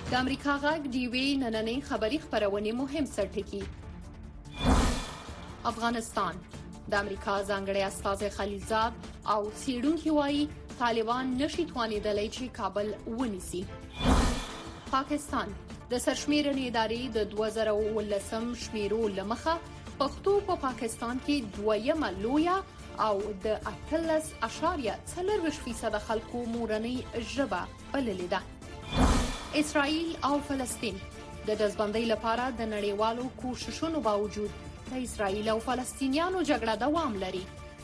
د امریکا غږ ډیوی نننۍ خبری خبرونه مهم سرټکی. افغانستان د امریکا ځانګړي استازي خلیلزاد او څېړونکي وایي طالبان نشي توانیدلی چې کابل ونیسي. پاکستان د سرشمیرنې ادارې د 2019 شمیرو لمخه پښتو په پاکستان کې دویمه لویه او د 18.4% خلکو مورنۍ ژبه بللې ده. اسرائیل او فلسطین د دزبندۍ لپاره د نړیوالو کوششونو باوجود د اسرائیل او فلسطینیانو جګړه دوام لري.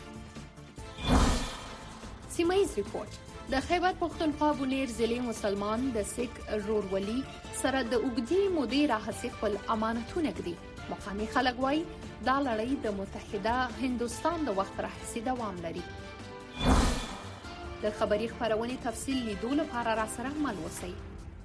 سیمایي ریپورت د خیبر پختونخوا بونیر ضلع مسلمان د سیک رورولي سره د اوږدې مودې راهیسې خپل امانتونه ږدي. مقامي خلک وایي دا لړۍ د متحده هندوستان د وخت راهیسې دوام لري. د خبري خبرونې تفصیل لیدو لپاره را سره مل اوسئ.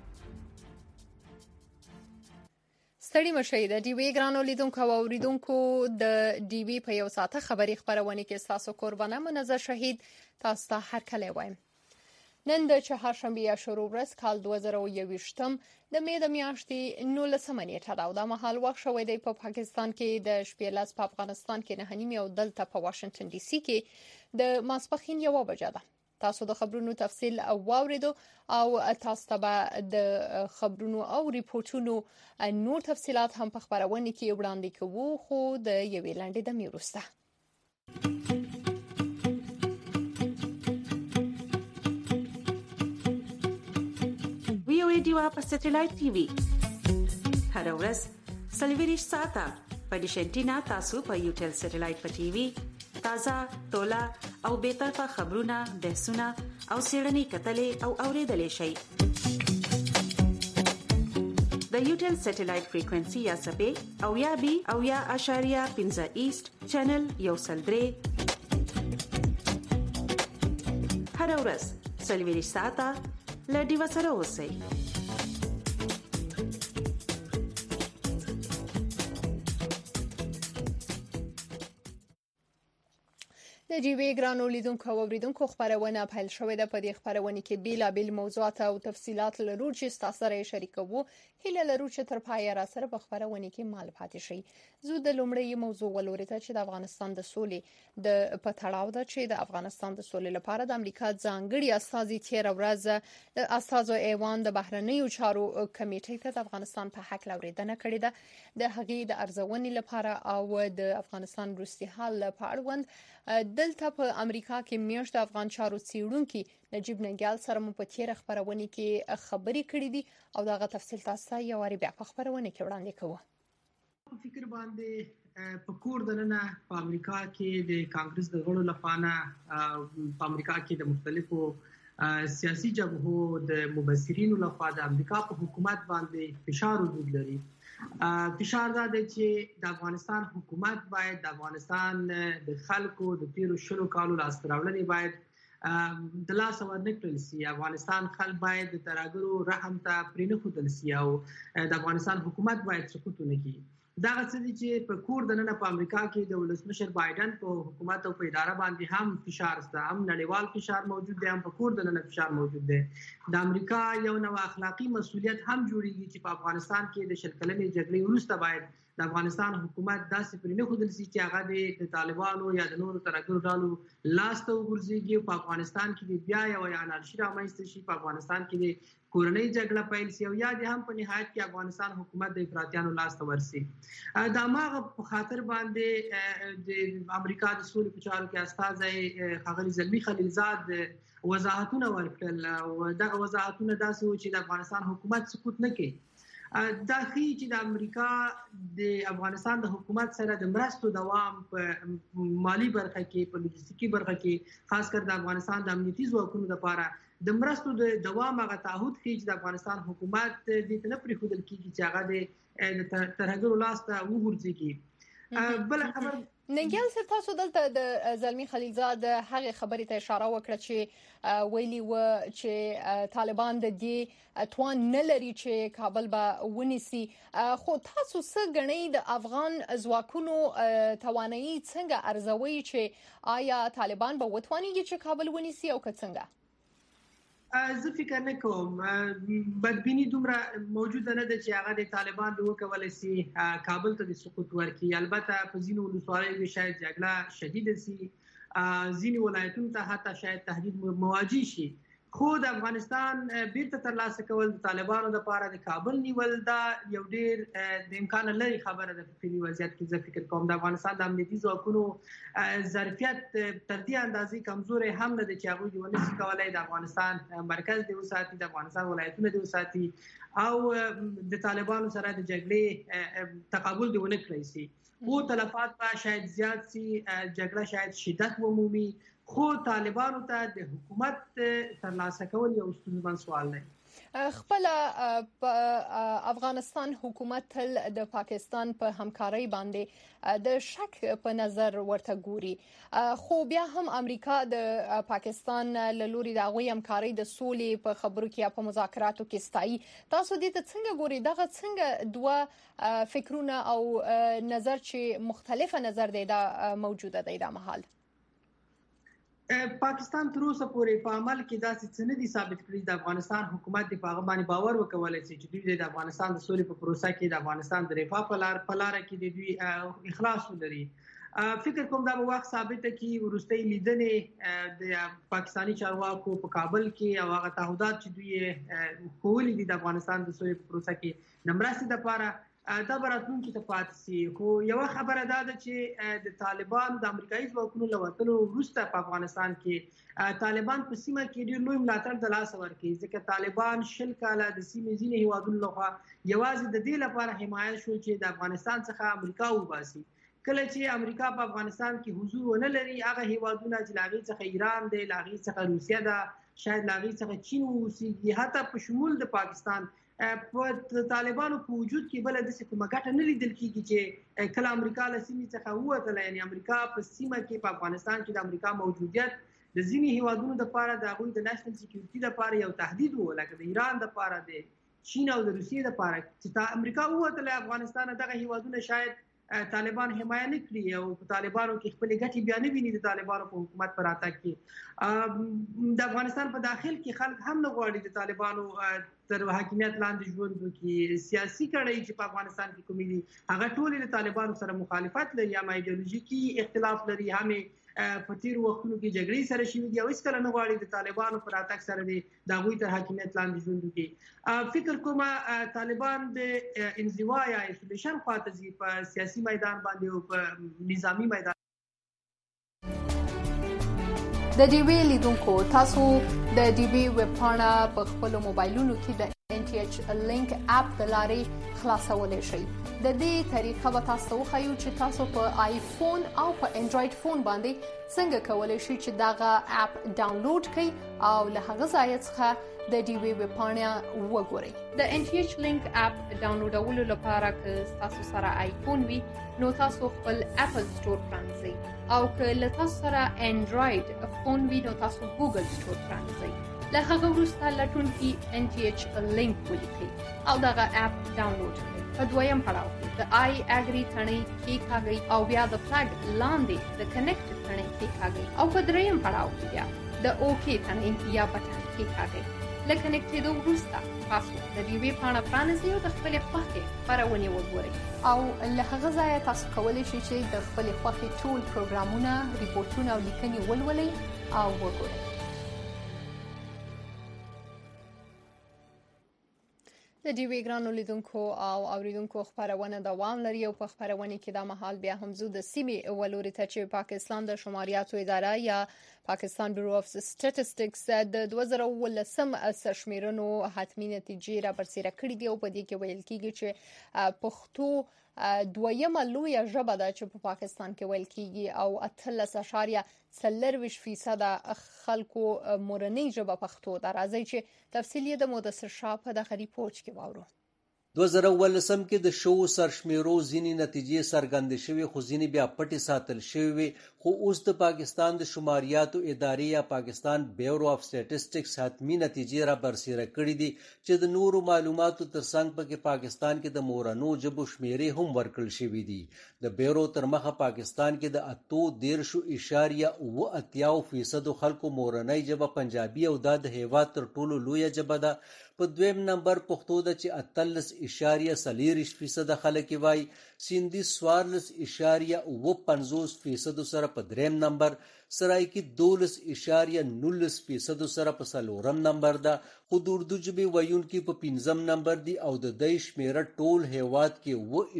ستړي مشئ د ډي وی ګرانو لیدونکو او اوریدونکو د ډي وی په یو ساعته خبري خبرونه کې تاسو قربانه منظر شهید تاسو ته هر کله وایم. نن د چهارشنبه یا شروع ورځ کال 2021 د مې د میاشتې 19 نیټه دا د مهال وخت شوې دی په پاکستان کې د شپې لاس په افغانستان کې 9 او دلته په واشنگټن ډي سي کې د ماسپخین 1 بجه ده. تاسو د خبرونو تفصیل او واوریدو او تاسو ته د خبرونو او ریپورتونو نور تفصيلات هم په خبرونه کې وړاندې کوو خو د یوې لاندې د میروسته. ویو ډیوا په سټلایټ ټي وي هر ورځ سلویریش ساته په ډیشنټینا تاسو په یوټل سټلایټ په ټي وي تازه تولا او بیطرفه خبرونه بحثونه او سیړنی کتلې او اوریدلې شي. د یوټل سټلایټ فریکوئنسي یا سبې او یا بي او یا اشاریه 15 ایست چینل یو سلدري هر ورځ سلویریش ساته لډي وسره اوسئ. د ډي وی ګرانو لیدونکو او اوریدونکو خبرونه پیل شوې ده. په دې خبرونه کې بیلابل موضوعات او تفصيلات لرو چې تاسو سره شریکوو. هیله لرو چې تر پایه را سره په خبرونه کې مال پاتې شي. زه د لومړی موضوع ولورته چې د افغانستان د سولې د پټړاو ده چې د افغانستان د سولې لپاره د امریکا ځانګړي استازي تیر ورځ د استازو ایوان د بهرنیو چارو کمیټې ته د افغانستان په حق لوریدنه کړې ده. د هغې د ارزونې لپاره او د افغانستان وروستي حال په اړوند دلته په امریکا کې میاشت افغان چارو څېړونکي نجیب ننګیال سره مو په تیر خبرونه کې خبري کړې دي او دغه تفصیل تاسو یو وری بیا په خبرونه کې وړاندې کوو. فکر باندې په کور دننه په امریکا کې د کانګرس د غړو لپاره په امریکا کې د مختلفو سیاسي جبهو د مبصرینو لپاره د امریکا په حکومت باندې فشار وجود لري. فشار دا دی چې د افغانستان حکومت باید د افغانستان د خلکو د تیرو شلو کالو لاستراوړنې باید د لاس ورنکړل شي. افغانستان خلک باید د ترهګرو رحم ته پرې نه ښودل شي او د افغانستان حکومت باید سقوط ونه کړي. دا څه دي چې په کور دننه په امریکا کې د ولسمشر بایدن په حکومت او په اداره باندې هم فشار شته، هم نړیوال فشار موجود دی، هم په کور دننه فشار موجود دی. د امریکا یو نو اخلاقی مسؤلیت هم جوړیږي چې په افغانستان کې د شل کلنې جګړې وروسته باید د افغانستان حکومت داسې پرې نه ښودل شي چې هغه د طالبانو یا د نورو ترهګرو ډلو لاس ته وګرځېږي. په افغانستان کې بیا یو انارشي رامنځته شي، په افغانستان کې د کورنۍ جګړه پیل شي او یا د هم په نهایت کې افغانستان حکومت د افراطیانو لاس ته ورسي. دا ماغه په خاطر باندې د امریکا د سولې په چارو کې استازي ښاغلي زلمی خلیلزاد وضاحتونه ورکړل او دغه وضاحتونه داسې و چې د افغانستان حکومت سقوط نه کوي. دا ښیي چې د امریکا د افغانستان د حکومت سره د مرستو دوام په مالی برخه کې، په لوجستیکي برخه کې، خاص کر د افغانستان د امنیتي ځواکونو لپاره د مرستو د دوام هغه تعهد ښیي چې د افغانستان حکومت دې ته نه پرېښودل کېږي چې هغه د ترهګرو لاس ته وغورځېږي. بل خبر ننګیال سر تاسو دلته د زلمی خلیلزاد هغه خبرې ته اشاره وکړه چې ویلي و چې طالبان د دې توان نه لري چې کابل به ونیسي. خو تاسو څه ګڼئ د افغان ځواکونو توانایي څنګه ارزوي چې آیا طالبان به وتوانیږي چې کابل ونیسي او که څنګه؟ زه فکر نه کوم بدبینی دومره موجوده نه ده چې هغه د طالبان د وکولای شي کابل ته د سقوط ورکړي. البته په ځینو ولسوالیو کې شاید جګړه شدیده شي، ځینې ولایتونو ته حتی شاید تهدید مواجه شي، خو د افغانستان بیرته ترلاسه کول د طالبانو لپاره د کابل نیول دا یو ډیر د امکان لري خبره ده. په فعلي وضعیت کې زه فکر کوم د افغانستان د امنیتي ځواکونو ظرفیت تر دې اندازې کمزوري هم نه دی چې هغوی د ونشي کولای د افغانستان مرکز دی وساتي، د افغانستان ولایتونه دی وساتي او د طالبانو سره د جګړې تقابل دی ونه کړی شي. خو تلفات به شاید زیات شي، جګړه شاید شدت ومومي، خو طالبانو ته د حکومت ترلاسه کول یو ستونزمن سوال دی. خپل افغانستان حکومت تل د پاکستان په همکارۍ باندې د شک په نظر ورته ګوري، خو بیا هم امریکا د پاکستان له لوري د هغوی همکارۍ د سولې په خبرو کې یا په مذاکراتو کې ستایي. تاسو دې ته څنګه ګوري؟ دغه څنګه دوه فکرونه او نظر چې مختلفه نظر دی دا موجوده دی دا مهال؟ پاکستان تر اوسه پورې په عمل کې داسې څه نه دي ثابت کړي د افغانستان حکومت د هغه باندې باور وکولای شي چې دوی د افغانستان د سولې په پروسه کې د افغانستان د رفاه په لار کې د دوی اخلاص ولري. فکر کوم دا به وخت ثابت کی ورستۍ لیدنې د پاکستانی چارواکو په کابل کې او هغه تعهدات چې دوی کولې دي د افغانستان د سولې په پروسه کې نمرستې لپاره دا براتونکو ته پاتې شي. خو یو خبره دا ده چې د طالبان د امریکایي ځواکونو له وتلو وروسته په افغانستان کې طالبان په سیمه کې ډېر لوی ملاتړ د لاسه ورکړي، ځکه طالبان 20 کاله د سیمې ځینې هیوادونو لخوا یوازې د دې لپاره حمایت شول چې د افغانستان څخه امریکا وباسي. کله چې امریکا په افغانستان کې حضور ونه لري، هغه هیوادونه چې لاغي څخه ایران دی، لاغي څخه روسیه ده، شاید لاغي څخه چین اوسېږي، حتی په شمول د پاکستان په طالبانو په وجود کې بل د څه کومه ګټه نه لیدل کیږي چې کله امریکا له سیمې څخه ووتله. یعنی امریکا په سیمه کې په افغانستان کې د امریکا موجودیت د ځینې هیوادونو لپاره د هغوی د نېشنل سکیورټي لپاره یو تهدید و، لکه د ایران لپاره، د چین او د روسیې لپاره. چې امریکا ووتله افغانستان دغه هیوادونه شاید طالبان حمایه نه کړي او په طالبانو کې خپل ګټې بیا نه ویني. د طالبانو په حکومت پر راتګ کې د افغانستان په داخل کې خلک هم نه غواړي د طالبانو تر حاکمیت لاندې ژوند وکړي. سیاسي کړۍ چې په افغانستان کې کومې دي هغه ټول د طالبانو سره مخالفت لري، هم ایډیولوژیکي اختلاف لري، هم په تیر وختونو کې جګړې سره شوي دي او هیڅ کله نه غواړي د طالبانو پر راتګ سره د هغوی تر حاکمیت لاندې ژوند وکړي. فکر کوم طالبان د انزوا یا ایسولیشن خواته ځي په سیاسي میدان باندې او په نظامی میدان. د ډیوی لیدونکو تاسو د ډیوی ویب پاڼه په خپل موبایلونو کې د NTH لینک اپ د لارې خلاصولای شئ. د دې طریقه به تاسو وښیو چې تاسو په آیفون او په انډراید فون باندې څنګه کولای شئ چې دغه اپ ډاونلوډ کړئ او له هغه ځای څخه د ډیوی ویب پاڼه وګورئ. د NTH لینک اپ ډاونلوډولو لپاره که تاسو سره آیفون وي نو تاسو خپل اپل سٹور پرانځئ او که له تاسو سره انډراید فون وي نو تاسو ګوګل سٹور پرانځئ. له هغه وروسته لټونکي NTH لینک ولیکئ او دغه اپ ډاونلوډ کړئ. په دویم پړاو کې د آی اګری تڼۍ کېکاږئ او بیا د فلګ لاندې د کنیکټ تڼۍ کېکاږئ او په دریم پړاو کې بیا د اوکې تڼۍ یا بټن کېکاږئ. له کنیکټېدو وروسته تاسو د ډیوی پاڼه پرانیزئ او د خپلې خوښې خپرونې وګورئ او له هغه ځایه تاسو کولی شئ چې د خپلې خوښې ټول پروګرامونه، ریپورټونه او لیکنې ولولئ او وګورئ. د ډیوی ګرانو لیدونکو او اوریدونکو خبرونه دوام لري او په خبرونه کې د مهال بیا هم زو د سیمې ولوري ته چې پاکستان د شماریاتو اداره یا پاکستان بیورو اف سټټیسټکس د 2019 سرشمیرنو حتمی نتیجې را برسېره کړې دي او په دې کې ویل کېږي چې پښتو دویمه لویه ژبه ده چې په پاکستان کې ویل کېږي او 13.4% خلکو مورنۍ ژبه پښتو ده. راځي چې تفصیل یې د مدثر شاه په دغه ریپورت کې واورو. 2019 کې د شو سرشمیرو ځینې نتیجې څرګندې شوې خو ځینې بیا پټې ساتل شوې خو اوس د پاکستان د شماریاتو ادارې یا پاکستان بیورو اف سټیټسټکس حتمی نتیجې را برسېره کړې دي چې د نورو معلوماتو ترڅنګ پکې پاکستان کې د مورنو ژبو شمیرې هم ورکړل شوې دي. د بیورو تر مخه پاکستان کې د 38.87% خلکو مورنۍ ژبه پنجابي او دا د هیواد تر ټولو لویه ژبه ده. په دویم نمبر پښتو ده چې 18.43% خلک وایي، سیندي 14.55% سره په دریم نمبر، سرایکی 12.19% سره په څلورم نمبر ده، خو د اردو ژبې ویونکي په پنځم نمبر دي او د دې شمیره ټول هیواد کې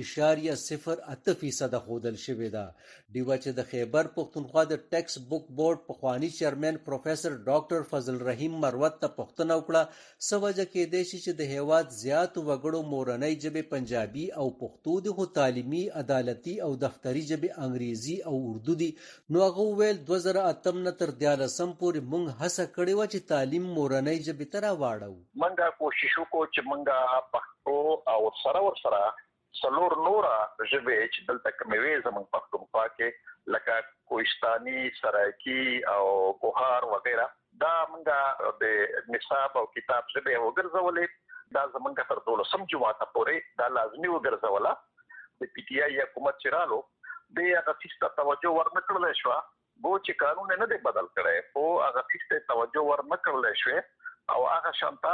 0.08% ښودل شوې ده. ډیوه چې د خیبر پښتونخوا د ټیکس بک بورډ پخوانی چیرمن پروفیسر ډاکټر فضل رحیم مروت ته پوښتنه وکړه څه وجه کېدای شي چې د هیواد زیاتو وګړو مورنۍ ژبې پنجابي او پښتو دي خو تعلیمي، عدالتي او دفتري ژبې انګریزي او اردو دي. نو هغه وویل 2008 نه تر 2013 پورې موږ هڅه کړې وه چې تعلیم مورنۍ ژبې ته راواړو. موږ کوشش وکړو چې موږ پښتو او ورسره څلور نوره ژبې چې دلته کومې وې زموږ پښتونخوا کې لکه کوهستاني، سرایکي او ګوهار وغیره دا موږ د نصاب او کتاب ژبې وګرځولې. دا زموږ تر 12 جماعت پورې دا لازمي وګرځوله. د پی ټی آی حکومت چې رالو د هغه څه توجه ورنکړل شو، بو چې قانون نه دی بدل کړی او هغه څه توجه ورنکړل شو او هغه شانتا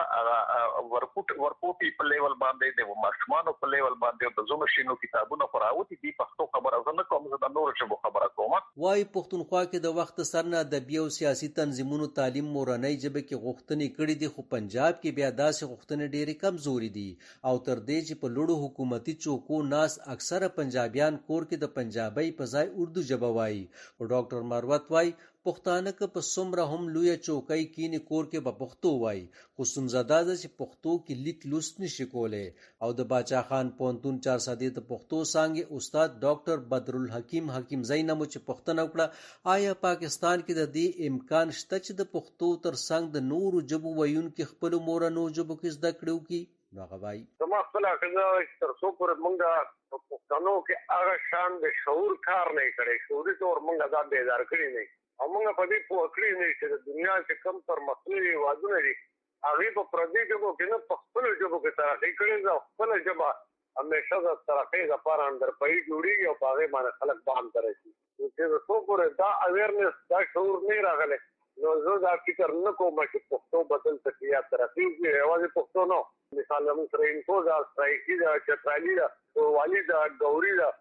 ورکوټي په لیول باندې د ماشومانو په لیول باندې د زونو شینو کتابونو فراوتی دي. پښتو خبره زنه کوم زه د نور ژبو خبره کوم. وايي پښتونخوا کې د وخت سره نه ادبي او سیاسي تنظیمونو تعلیم مورنۍ ژبه کې غوښتنې کړې دي خو پنجاب کې بیا داسې غوښتنې ډېرې کمزوري دي او تر دې چې په لوړو حکومتي چوکو ناس اکثره پنجابیان کور کې د پنجابي په ځای اردو ژبه وایي. او ډاکټر مروت وایي پښتانه که په څومره هم لویه چوکۍ کینې کور کې به پښتو وایي خو ستونزه دا ده چې پښتو کې لیک لوست نشي کولی. او د باچا خان پوهنتون 400 د پښتو څانګې استاد ډاکټر بدرالحکیم حکیمزی نه مو چې پوښتنه وکړه آیا پاکستان کې د دې امکان شته چې د پښتو ترڅنګ د نورو ژبو ویونکي خپل مورنو ژبو کې زده کړې وکړي؟ نو هغه وایي زما خپل عقیده تر څو پورې موږ په پښتنو کې هغه شان د شعور کار نه کړی، شعوري طور موږ دا بیدار کړی نه او موږ په دې پوه کړی نه چې د دنیا کې کم پرمختللي هېوادونه دي هغوی په پردي ژبو کې نه په خپلو ژبو کې ترقي کړې ده او خپله ژبه همیشه د ترقۍ لپاره اندرپایي جوړېږي او په هغې باندې خلک بام ته رسي. چې د څو پورې دا اویرنس دا شعور نه راغلی نو زه دا فکر نه کوم چې پښتو بدل ته یا ترقي وکړي. یوازې پښتو نه، مثال زموږ سره انکو ده، سرایکي ده، چترالي ده، والي ده، ګوري ده،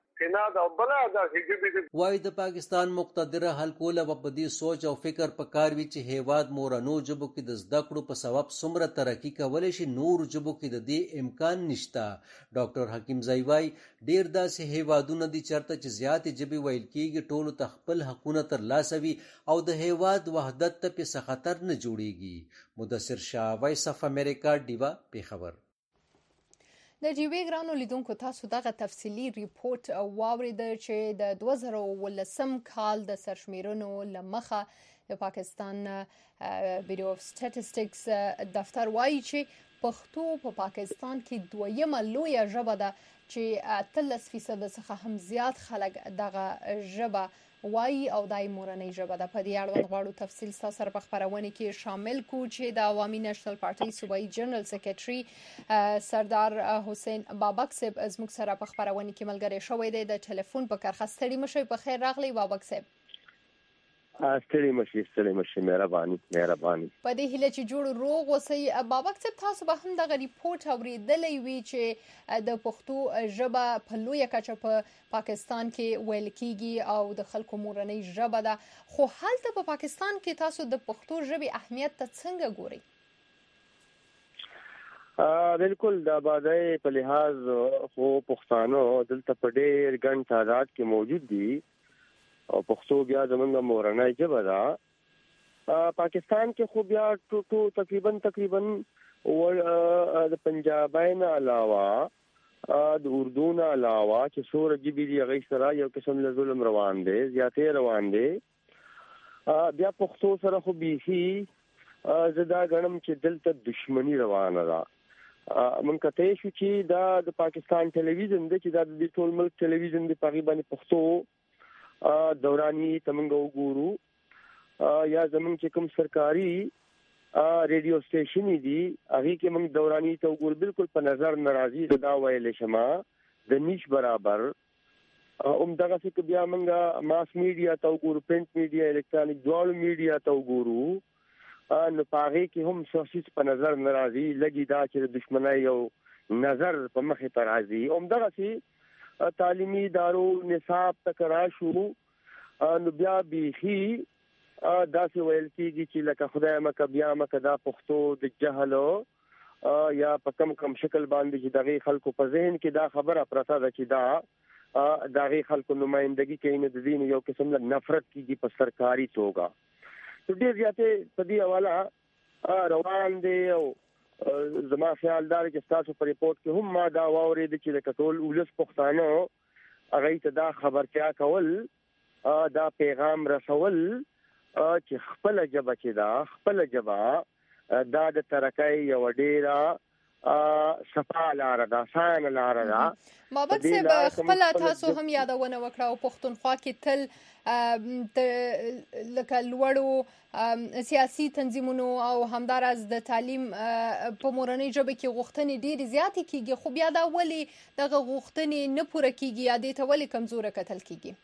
وای د پاکستان مقتدره حل کوله په دې سوچ او فکر په کار وی چې هیواد مورنو ژبو کې د زده کړو په سبب څومره ترقی کولای شي نور ژبو کې د دې امکان نشته. ډاکټر حکیم زایوای ډیر داسې هیوادونه دي چرته چې زیات ژبې ویل کېږي ټولو ته خپل حقونه تر لاسه وي او د هیواد وحدت ته په خطر نه جوړيږي. مدثر شاه، وایس اف امریکا، ډیوا، پیښور. د ډیوې ګرانو لیدونکو تاسو دغه تفصیلي ریپورت واورید چې د 2019 کال د سرشمیرنو لمخه د پاکستان بیورو اف سټیټسټکس دفتر وایي چې پښتو په پاکستان کې دویمه لویه ژبه ده چې 13% څخه هم زیات خلک دغه ژبه وایي او دای مورنۍ ژبه ده. په دې اړوند غواړو تفصیل تاسو سره په خبرونه کې شامل کو چې د عوامي نېشنل پارټي صوبایي جنرال سیکریټري سردار حسین بابک صاحب زموږ سره په خبرونه کې ملګری شوی دی. د ټلیفون په کرخه ستړي مشي په خیر راغلی بابک صاحب. ستړي مشي مهرباني. په دې هیله چې جوړ روغ وسی. بابک صاحب تاسو به هم دغه ریپورت اوریدلې وی چې د پښتو ژبه په لویه کچه په پاکستان کې ویل کیږي او د خلکو مورنۍ ژبه ده، خو هلته په پاکستان کې تاسو د پښتو ژبې اهمیت ته څنګه ګورئ؟ بالکل د آبادۍ په لحاظ خو پښتانه دلته په ډېر ګڼ تعداد کې موجود دي او پښتو بیا زموږ مورنۍ ژبه ده. پاکستان کې خو بیا تقریبا د پنجابۍ نه علاوه د اردو نه علاوه چې څومره ژبې دي هغې سره یو قسم له ظلم روان دی، زیاتې روان دی. بیا پښتو سره خو بیخي زه دا ګڼم چې دلته دشمني روانه ده. من کته شو چې دا د پاکستان ټلویزیون د چې د ټول ملک ټلویزیون د پاغي باندې پښتو دوراني تمنګ وګورو یا زمون چې کوم سرکاري ریډیو سټیشن دي هغه کې موږ دوراني ته وګور بالکل په نظر ناراضي دا ویل شمه د نیش برابر دغه څه بیا موږ ماس میډیا ته وګورو پرنٹ میډیا الکترونیک ډول میډیا ته وګورو نو پاره کې هم سوسیس په نظر ناراضي لګي دا چې دښمنۍ یو نظر په مخه ته راځي دغه سي تعلیمي ادارو نصاب تکرا شو نو بیا بيخي دا څه ویل کیږي چې لکه خدای مکه بیا مکه دا پښتو د جهلو یا په کم شکل باندې چې دغه خلکو په ذهن کې دا خبره پرته ده چې دا دغه خلکو نمائندګي کوي نه د دین یو قسم له نفرت کیږي په سرکاري توګه تو ډیر زیاته په دې حواله روان دي او زما خیال دا چې تاسو په ریپورت کې هم ما دا واورید چې د کټول ولس پښتانه هغه ته دا خبرتیا کول دا پیغام رسول چې خپل جبه چې دا خپل جبه دا د ترکای یو ډیره صفا لار دا سان لار دا مابد صاحب خپل تاسو هم یادونه وکړه او پښتونخوا کې تل لکه لوړو سیاسي تنظیمونو او همدارس د تعلیم په مورنۍ ژبه کې غوښتنې ډېرې زیاتې کیږي خو بیا دا ولې دغه غوښتنې نه پوره کیږي یا دې ته ولې کمزوره کتل کیږي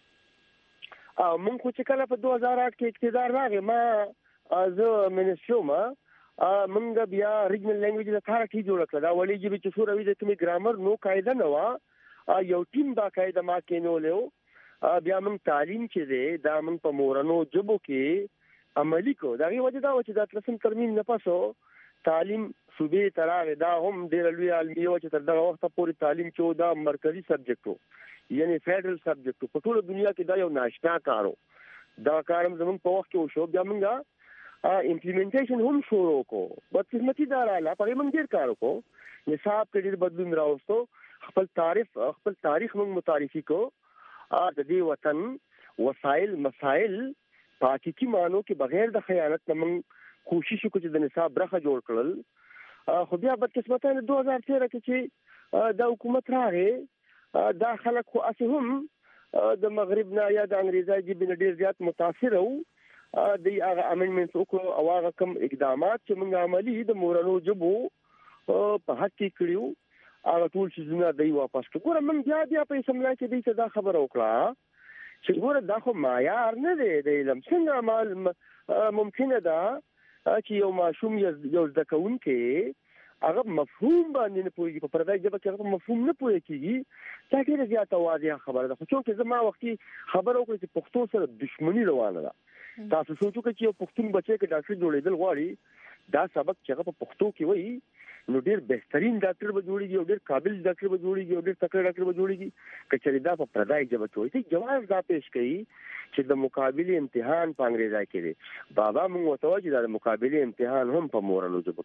مونږ خو چې کله په 2008 کې اقتدار راغی ما زه منشومه منګ بیا ریجنل لینګویج د ثارټي جوړ کړل دا ولې چې چې شوروي د کومي ګرامر نو قاعده نه وا یو ټیم دا قاعده ما کې نو له بیا موږ تعلیم چې دی دا موږ په مورنو جبو کې عملی کو دا غي وجه دا و چې دا ترسم ترمیم نه پاسو تعلیم صوبې تراغه دا هم ډېر لوی علمي او چې تر دغه وخت پورې تعلیم چې دا مرکزی سبجیکټ وو یعنی فیډرل سبجیکټ په ټول دنیا کې دا یو ناشنا کارو دا کارم زمون په وخت کې شو بیا موږ امپلیمنټیشن هم شروع کو بدقسمتي دا رااله په موږ ډیر کار کو نصاب کې ډیر بدلون راوستو خپل تاریخ موږ متعارفي کو د دې وطن وسایل مسائل پاتې مانو کې بغیر د خیانت نه موږ کوشش وکړو چې د نصاب برخه جوړ کړل خو بیا بدقسمتانه 2013 کې چې د حکومت راغې دا خلک خو اسهم د مغرب نه یا د انګریزي جبه ډیر زیات متاثر وو د هغه امندمنټس وکړو او هغه کوم اقدامات چې موږ عملی د مورنو جبو په حق کې کړیو هغه ټول چې زونه دی واپس کړو موږ بیا په سملا کې د دا خبر وکړه چې ګوره دا خو معیار نه دی د علم څنګه عمل ممکن ده چې یو ماشوم یو ځکون کې هغه مفهوم باندې نه پوهیږي په پردای ژبه کې هغه مفهوم نه پوهیږي دا ډیره زیاته واضحه خبره ده خو چې زما وختي خبر وکړه چې پښتو سره دښمنی روانه ده تاسو سوچو چې یو پښتون بچی کې ډاکټر جوړېدل غواړي دا سبق چې هغه په پښتو کې وایي نو ډیر بهترین ډاکټر به جوړیږي او ډیر قابل ډاکټر به جوړیږي او ډیر تکړه ډاکټر به جوړیږي کچې دا په پردای ژبه کې وایي جواز دا پېښ کړي چې د مقابله امتحان په انګریزي کې دی بابا موږ وتوجه د مقابله امتحان هم په مورنو ژبه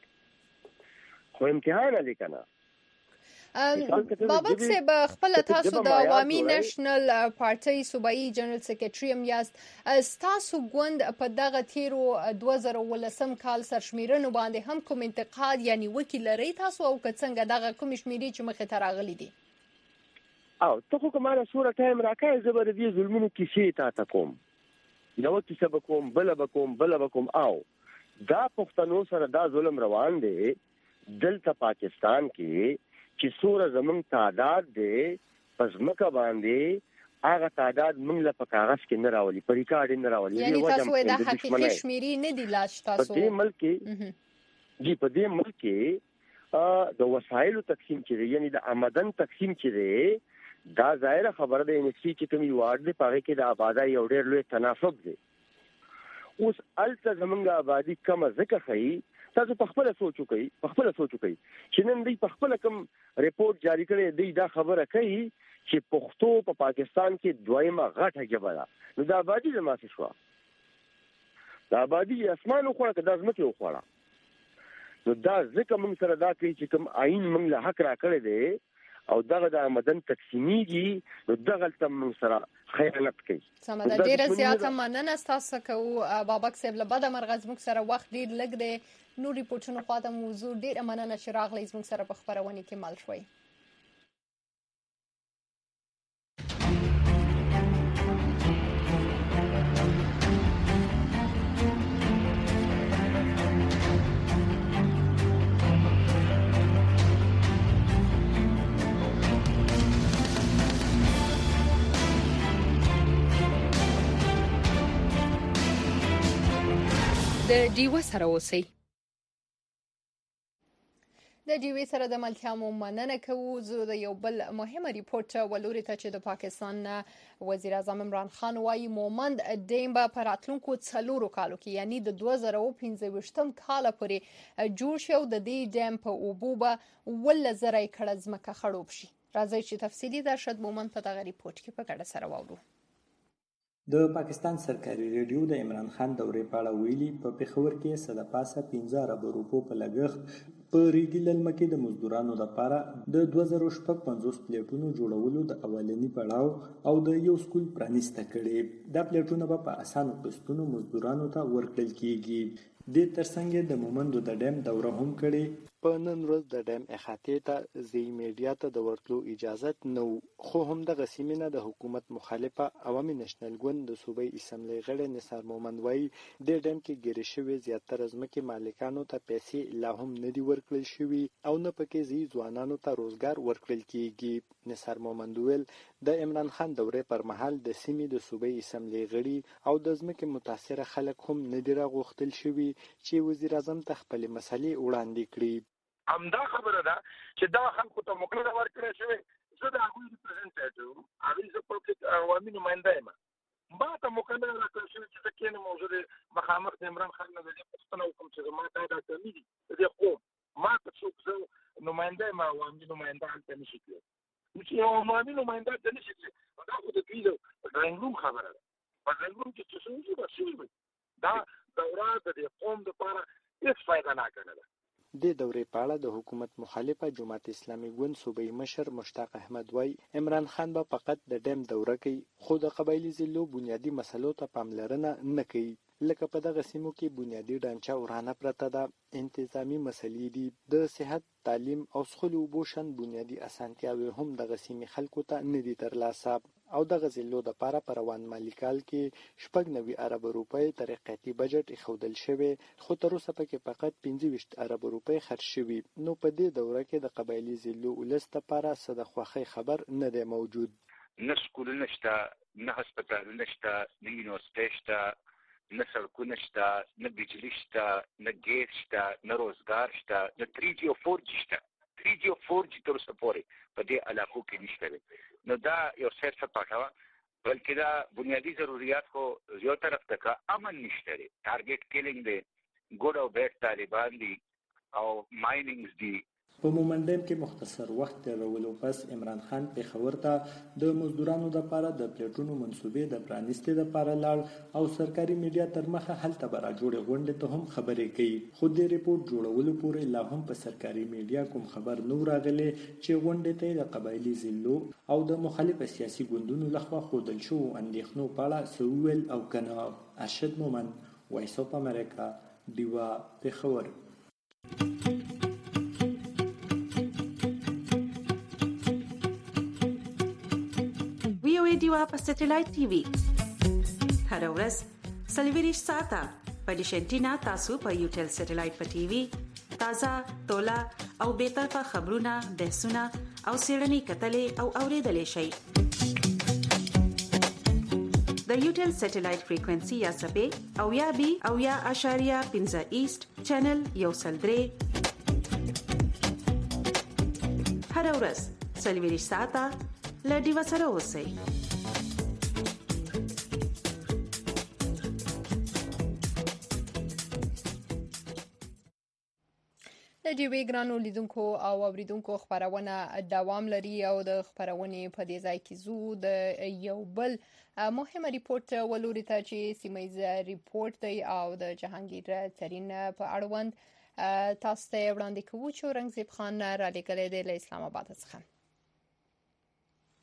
کې خو امتحان لیکنه بابک صاحب خپل تاسو د عوامي نېشنل پارټي صوبایي جنرال سیکریټري هم یاست تاسو ګوند په دغه تیرو 2013 کال سرشمیرنو باندې هم کوم انتقاد یعنی وکیل لري تاسو او څنګه دغه کوم شمیرې چې مخه ته راغلي دي او ته کومه صورت ټایم راکای زبر دي ظلمونو کیسې تا کوم یو کیسه بکوم بل بکوم او دا پښتنو سره دا ظلم روان دي دلته پاکستان کې چې سوره زمون تعداد دی پس مکه باندې هغه تعداد موږ له کاغذ کې نه راولي په ریکارډ نه راولي یعنی تاسو د حقیقي شمیرې نه دی لاش تاسو په دې ملک کې په دې ملک کې د وسایلو تقسیم کړي یعنی د آمدن تقسیم کړي دا ظاهره خبره ده چې کومي وارد دی پاره کې د آبادی یو ډېر لوی تناسب دی اوس الته زمونږ آبادی کم ځکه خي تاسو په خپل سوچ وکړئ چې نن دوی په خپل کوم ریپورت جاری کړي دی دا خبره کوي چې پښتو په پاکستان کې دویمه غټه ژبه ده نو دا آبادی زما څه شو دا آبادی اسمان خو راکړه د ځمکې خو نو دا ځکه موږ سره دا کوي چې کوم آئین موږ له حق را کړی دی او دغه د آمدن تقسیمیږي نو دغه تم سره خیانت کوي. سمه ده. ډیره زیاته مننه تاسو کوو بابک صاحب. له بده مرغه زموږ سره وخت ډیر لږ دی. نو ریپورتونو خواته موضوع ډیره مننه چې راغلی زموږ سره په خبرونه کې مل شوي. د ډیوه سره اوسئ. د ډیوې سره د ملتیا مو مننه کوو. زه د یو بل مهمه ریپورت ولوري ته چې د پاکستان وزیر اعظم عمران خان وايي مومند ډیم به په راتلونکو 4 کالو کې یعنی د 2015 کال پورې جوړ شي او د دې ډیم په اوبو به ولزر ایکړه ځمکه خړوب شي. راځي چې تفصیلی درشد مومند په دغه ریپورت کې په ګډه سره واورو. د پاکستان سرکاري ریډیو د عمران خان دورې په اړه ویلي په پیښور کې سده پاسه 15 ارب روپو په لګښت په ریګي للمکې د مزدورانو لپاره د 2050 پلیټونو جوړولو د اولنی پړاو او د یو سکول پرانیسته کړي. دا پلیټونه په اسانو قسطونو مزدورانو ته ورکړل کیږي. د ترڅنګ د مومندو د ډیم دوره هم کړي. په نن ورځ د ډیم احاطې ته زی میډیا ته د ورتلو اجازه نه خو هم د غسیمینه د حکومت مخالفه عوامي نېشنل ګوند د صوبې اسمبلی غړي نثار مومند وایي د ډیم کې ګیرې شوی زیاتره ځمکې مالکانو ته پیسې لا هم نه دي ورکړل شوي او نه پکې زی ځوانانو ته روزګار ورکړل کیږي. نثار مومند ویل د عمران خان دورې پر مهال د سیمې د صوبې اسمبلی غړي او د ځمکې متاثره خلک هم نه دي راغوښتل شوي چې وزیر اعظم ته خپل مسلې وړاندې کړي. همدا خبره ده چې دا خلکو ته موکله ورکړل شوی. زه د هغوی ریپرزنټیټیو هغوی زه پبلک عوامي نماینده یم. ما ته موکله راکړل شوې چې زه کینم او زه د مخامخ د عمران خان نه د دې پوښتنه وکړم چې زما دا کمي دي د دې قوم ما ته څوک زه نماینده یم عوامي نماینده هلته نشي کړی. چې یو عوامي نماینده ته نشي کړی دا خو د دوی د ډرایینګ روم خبره ده. په ډرایینګ روم کې چې څه به شوي وي دا دوره د دې قوم دپاره هېڅ فایده ناکه نه ده. د دورې په اړه د حکومت مخالفه جماعت اسلامي ګوند صوبې مشر مشتاق احمد وای عمران خان به فقط د ډیم دوره کوي خو د قبایلی ضلعو بنیادی مسلو ته پاملرنه نه کوي. لکه په دغه سیمو کې بنیادی ډانچه ورانه پرته ده، انتظامی مسلې دي، د صحت، تعلیم او څښلو اوبو شان بنیادی اسانتیاوې هم دغه سیمې خلکو ته نه دي ترلاسه او دغه ضلعو دپاره په روان مالي کال کې 90 ارب روپۍ ترقیاتي بجټ ایښودل شوی خو تر اوسه پکې فقط 25 ارب روپۍ خرج شوي. نو په دې دوره کې د قبایلي ضلعو ولس دپاره څه د خوښۍ خبر نه دی موجود. نه سکولونه شته، نه هسپتالونه شته، نه یونیورسټۍ شته، نه سړکونه شته، نه بجلي شته، نه ګیس شته، نه روزګار شته، نه 3G او 4G شته. 3G او 4G تر اوسه پورې په دې علاقو کې نشته دی. نو دا یو سیر څه پاکوه بلکې دا بنیادی ضروریات خو یو طرف ته که امن نشته دی، ټارګټ کیلینګ دی، ګوډ او بیډ طالبان دي او مایننګز دي. په مومند ډیم کې مختصر وخت تېرولو پس عمران خان پېښور ته د مزدورانو دپاره د پلیټونو منصوبې د پرانیستې دپاره لاړ او سرکاري میډیا تر مخه هلته به راجوړې غونډې ته هم خبرې کوي. خو د ریپورټ جوړولو پورې لا هم په سرکاري میډیا کوم خبر نه راغلی چې غونډې ته د قبایلي ضلعو او د مخالفه سیاسي ګوندونو لخوا ښودل شوو اندېښنو په اړه څه وویل او که نه. ارشد مومند، وایس اف امریکا، ډیوه، پېښور. ډیوه په سټلایټ ټي وي هر ورځ 24 ساعته په ډیشنټینا تاسو په یوټل سټلایټ په ټي وي تازه، تولا او بیطرفه خبرونه، بحثونه او سیړنی کتلې او اوریدلې شي. د یوټل سټلایټ فریکوئنسي یا سپې او یا بي او یا اشاریه 15 ایست چینل یو سلدري هر ورځ 24 ساعته لډي وسره اوسئ. د ډیوې ګرانو لیدونکو او اوریدونکو خبرونه دوام لري او د خبرونې په دې ځای کې زو د یو بل مهمه ریپورت ولوري ته چې سیمایز ریپورت دی او د جهانگیر ترین په اړوند تاسو ته وړاندې کوو چې اورنګزیب خان را لېږلی دی له اسلام آباد څخه.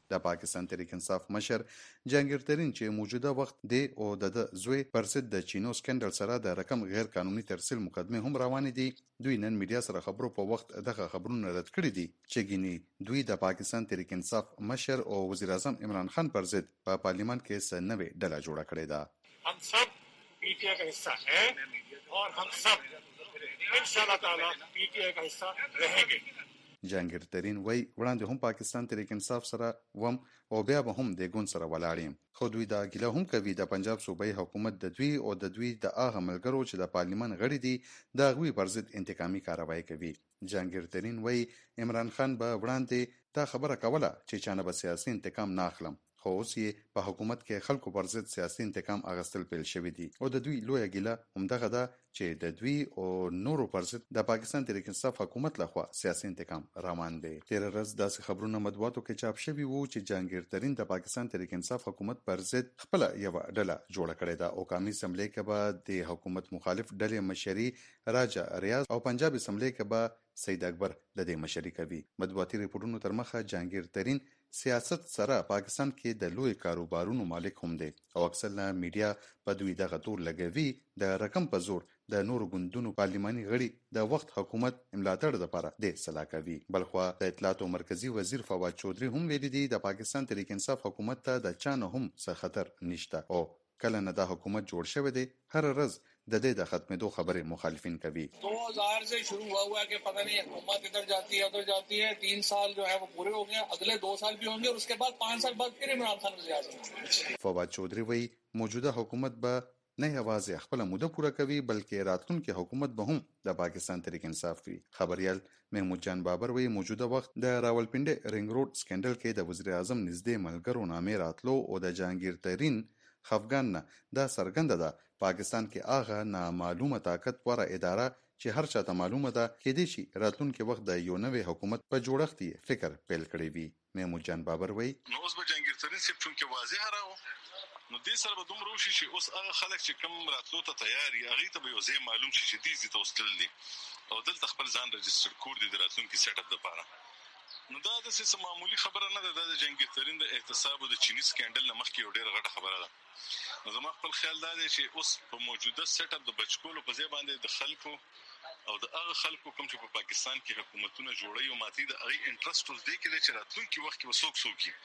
د پاکستان تحریک انصاف مشر جهانگیر ترین چې موجوده وخت دی او د زوی پر ضد د چینو سکندل سره د رقم غیر قانوني ترسیل مقدمه هم روانې دي. دوی نن میډیا سره خبرو په وخت دغه خبرونه رد کړي دي چې ګینی دوی د پاکستان تحریک انصاف مشر او وزیر اعظم عمران خان پر ضد په پارلیمان کې سنوي ډله جوړه کړې ده. हम सब पीटीआई का हिस्सा हैं और हम सब इंशाअल्लाह ताला पीटीआई का हिस्सा रहेंगे. جهانگیر ترین وای وړاندې هم پاکستان تحریک انصاف سره وم او بیا به هم د ګوند سره ولاړ. خو دوی دا ګیله هم کوي د پنجاب صوبایي حکومت د دوی او د دوی د هغه ملګرو چې د پارلیمان غړي دي د هغوی پر ضد انتقامي کاروایی کوي. جهانگیر ترین وای عمران خان به وړاندې دا خبره کوله چې چانه به سیاسي انتقام نه اخلم، خو اوس یې په حکومت کې خلکو پر ضد سیاسي انتقام اغستل پیل شوی دي او د دوی لویه ګیله همدغه ده چې د دوی او نورو پر ضد د پاکستان تحریک انصاف حکومت لخوا سیاسي انتقام روان دی. تیر ورځ داسې خبرونه مطبوعاتو کې چاپ شوي وو چې جهانگیر ترین د پاکستان تحریک انصاف حکومت پر ضد خپل یو ډله جوړه کړې ده او قومي اسمبلی کې به د حکومت مخالف ډلې مشري راجا ریاض او پنجاب اسمبلی کې به سید اکبر د دې مشري کوي. مطبوعاتي ریپورتونو تر مخه جهانگیر ترین سیاست سره پاکستان کې د لوی کاروبارونو مالک هم دی او اکثر میډیا په دوی دغه تور لګوي د رقم په زور د نورو ګوندونو پارلماني غړي د وخت حکومت ملاتړ لپاره د اصلاح کوي. بلخوا د اطلاعات او مرکزی وزیر فواد چودري هم ویلي دي د پاکستان تحریک انصاف حکومت ته د چانه هم څه خطر نشته او کله نه دا حکومت جوړ شوی دی هر ورځ د دې د ختمېدو خبرې مخالفین کوي. 2000 से शुरू हुआ है कि पता नहीं हुकूमत इधर जाती है उधर जाती है. 3 साल जो है वो पूरे हो गए, अगले 2 साल भी होंगे और उसके बाद 5 साल बाद फिर इमरान खान वज़ीर आज़म. فواد چودري وایي موجوده حکومت به نه یوازې خپل موده پوره کوي بلکې راتلونکي حکومت به هم د پاکستان تحریک انصاف وي. خبريال محمود جان بابر وایي موجوده وخت د راولپنډي رنګ روډ سکندل کې د وزیر اعظم نږدې ملګرو نامې راتلو او د جهانگیر ترین خفګان نه دا څرګنده ده پاکستان کې هغه نامعلومه طاقتوره اداره چې هر چاته معلومه ده کېدای شي راتلونکي وخت د یو نوې حکومت په جوړښت یې فکر پیل کړی وي. محمود جان بابر وایي نو اوس به جهانگیر ترین صاحب چونکې واضح راو نو دې سره به دومره وشي چې اوس هغه خلک چې کوم راتلو ته تیار دي هغوی ته به یو ځای معلوم شي چې دې ځای ته اوس تلل دي او دلته خپل ځان رجسټر کور دي د راتلونکي سیټ اپ دپاره. نو دا داسې معمولي خبره نه ده، دا د جهانگیر ترین د احتساب او د چیني سکینډل نه مخکې یو ډېره غټه خبره ده. نو زما خپل خیال دا دی چې اوس په موجوده سیټ اپ د بچکولو په ځای باندې د خلکو او د هغه خلکو کوم چې په پاکستان کې حکومتونه جوړوي او ماتي د هغې انټرسټ اوس دی کې دی چې راتلونکي وخت کې به څوک څوکي،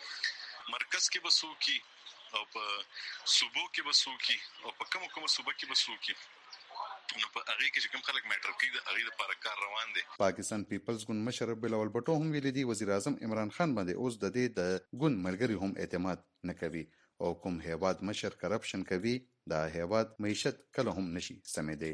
مرکز کې به څوکي او په صوبو کې به څوکي او په کومه صوبه کې به څوکي. نو په هغې کې چې کوم خلک میټر کوي د هغې لپاره کار روان دی. پاکستان پیپلز ګوند مشر بلاول بټو هم ویلي دي وزیر اعظم عمران خان باندې اوس د دې د ګوند ملګري هم اعتماد نه کوي او کوم هیواد مشر کرپشن کوي دا هیواد معیشت کله هم نشي سمېدی.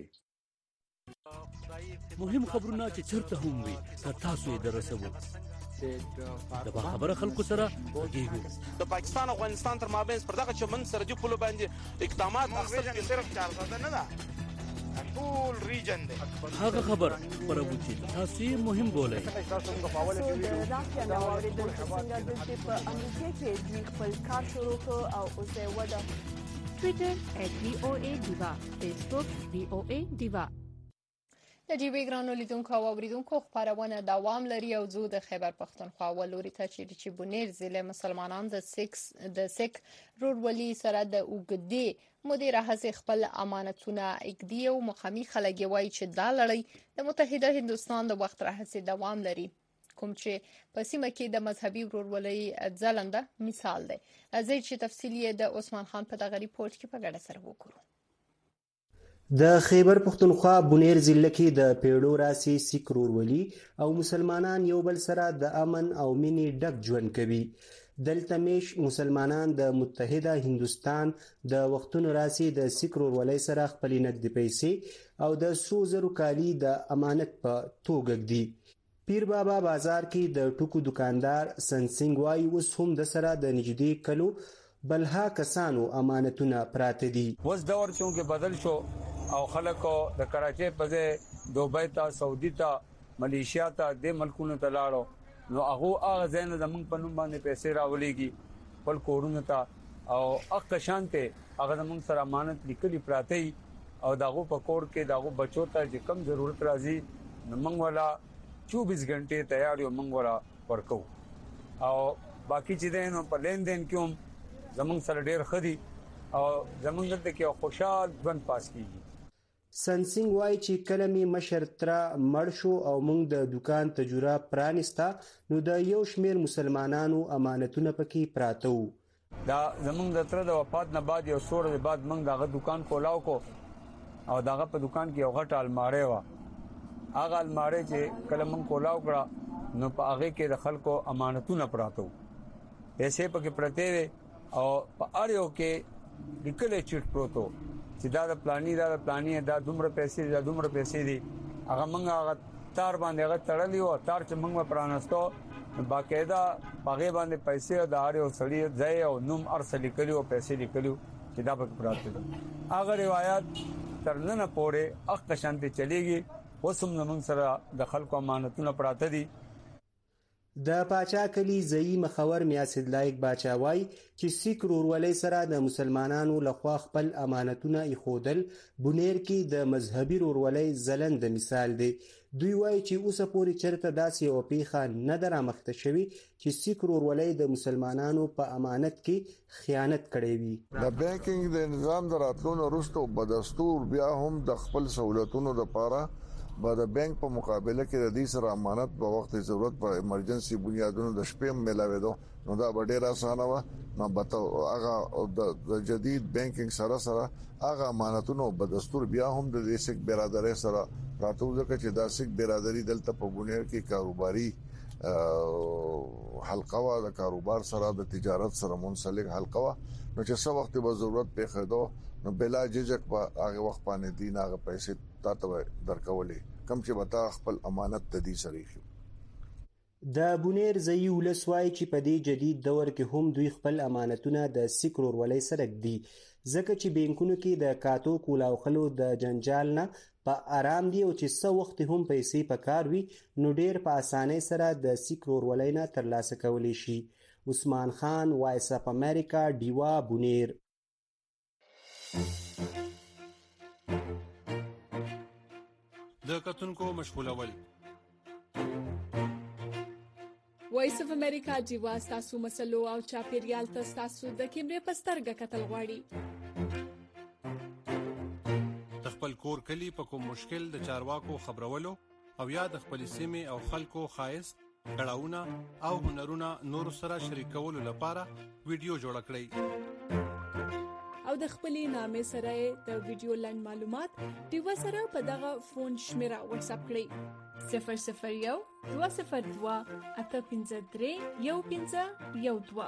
مهم خبرونه چې چرته هم وي تر تاسو یې درسوو د باخبره خلکو سره غږیږو. د پاکستان او افغانستان تر مابین پر دغه چمن سرحدي پولو باندې اقدامات اخیستل کېږي. صرف 4 نه ده ټول ریجن دی. هغه خبر خبرو چې تاسو یې مهم بولئ. د راشیا نو اوریدل څنګه د په امریکا کې دوی خپل کار شروع کړ او اوس یې ودا ټوئیټر @voa_diva، فیسبوک voa_diva. د ډیوی ګرانو لیدونکو او اوریدونکو خبرونه دوام لري او زه د خیبر پختونخوا ولوري ته چې بونیر ضلع مسلمانان د سیک رورولي سره د اوګدي مدیر هڅه خپل امانتونه اګدي او مخامي خلګي وای چې دا لړۍ د متحده هندستان د وخت راهڅه دوام لري کوم چې په سیمه کې د مذهبي ورورولۍ ځلنده مثال دی. ازي چې تفصیلی د عثمان خان په دغه ریپورت کې په ګډه سره وکړو. د خیبر پختونخوا بونیر ضلع کې د پیړو راسي سیک رورولي او مسلمانان یو بل سره د امن او مینې ډک ژوند کوي. دلته میش مسلمانان د متحده هندستان د وختونو راسي د سیک رورولۍ سره خپل نقد پیسې او د سرو زرو کالی د امانت په توګه ږدي. پیر بابا بازار کې د ټوکو دکاندار سنسنګ وای اوس هم د سره د نږدې کلو بلها کسانو امانتونه پراته دي. اوس دور چونکه بدل شو او خلکو د کراچۍ په ځای دوبۍ ته، سعودي ته، ملیشیا ته، د ملکونو ته لاړو نو هغه ځای نه زمونږ په نوم باندې پیسې راولېږي خپل کورونو ته او هغه شانته هغه زمونږ سره امانت لیکلي پراته او دغه په کور کې دغه بچو ته چې کم ضرورت راځي نو موږ ولا 24 غنټې تیار یو موږ ولا ورکو او باقي چې دین په لین دین کې هم زمونږ سره ډیر خدي او زمونږ دلته کې خوشحال ژوند پاس کیږي. سنسنګ وای چې کله می مشر تر مړ شو او موږ د دکان تجربه پرانستا نو د یو شمیر مسلمانانو امانتونه پکې پراته وو. دا زمونږ د تر د وفات نه بعد یو څو ورځې بعد موږ دغه دکان کولاو کو او دغه په دکان کې یو غټ الماری و. هغه الماری چې کله موږ کولاو کړه نو په هغه کې د خلکو امانتونه پراته وو. پیسې پکې پراته او په اړیو کې لیکل چټ پروتو چې دا د پلاني دا دومره پیسې دي. هغه موږ هغه تار باندې هغه تړلی او تار چې موږ پرانستو باقاعده هغه باندې پیسې د اړیو سړی ځای او نوم ارسل کړي او پیسې لیکلو چې دا پکې پراته دي. هغه روایت ترنه پورې اخ شانتي چلیږي اوسم موږ سره د خلکو امانتونه پراته دي. د پاچا کلی ځای مخور میاسد لایق باچا وای چې سیک رورولۍ سره د مسلمانانو لخوا خپل امانتونه ایښودل بونیر کې د مذهبي رورولۍ ځلند مثال دی. دوی وای چې اوسه پورې چرته داسې او پیخه نه درامخته شوی چې سیک رورولۍ د مسلمانانو په امانت کې خیانت کړې وي. د بانکینګ د نظام دراتلو وروسته بدستور بیا هم د خپل سہولتونو لپاره بعد بانک په مقابله کې د دې سره امانت په وخت ضرورت په ایمرجنسي بنیادونو د شپې ملاوي نو دا ډېر اسانه و. نو بته هغه د جدید بانکینګ سره هغه امانتونو په دستور بیا هم د سیک برادری سره راتو ځکه چې د سیک برادری دلته په بونیر کې کاروباري حلقه د کاروبار سره د تجارت سره منسلک حلقه نو چې څو وخت به ضرورت پیښیدو نو بلا ججک په هغه وخت باندې دین هغه پیسې تاسو درکولې کم چې وتا خپل امانت تدې سریخي. د بونیر ځای ولسوای چې په دې جدید دور کې هم دوی خپل امانتونه د سیکرور ولې سره دي ځکه چې بانکونو کې د کاتو کولاو خلو د جنجال نه په آرام دي او چې څو وخت هم پیسې پکار وي نو ډیر په اسانۍ سره د سیکرور ولې نه ترلاسه کولی شي. عثمان خان، وایس اپ امریکا، ډیوا، بونیر. د کتونکو مشغولول وایس اف امریکا ډیوا تاسو مسلو او چاپیریال تاسو د کیمرې پسترګه کتل غواړي. خپل کور کلی په کوم مشکل د چارواکو خبرولو او یا د خپل سیمه او خلکو خاص کړهونه او هنرونه نور سره شریکولو لپاره ویډیو جوړ کړئ او د خپلې نامې سره د ویډیو لاین معلومات دیو سره په دغه فون شمیره واتس اپ کړئ 001 202 853 1512.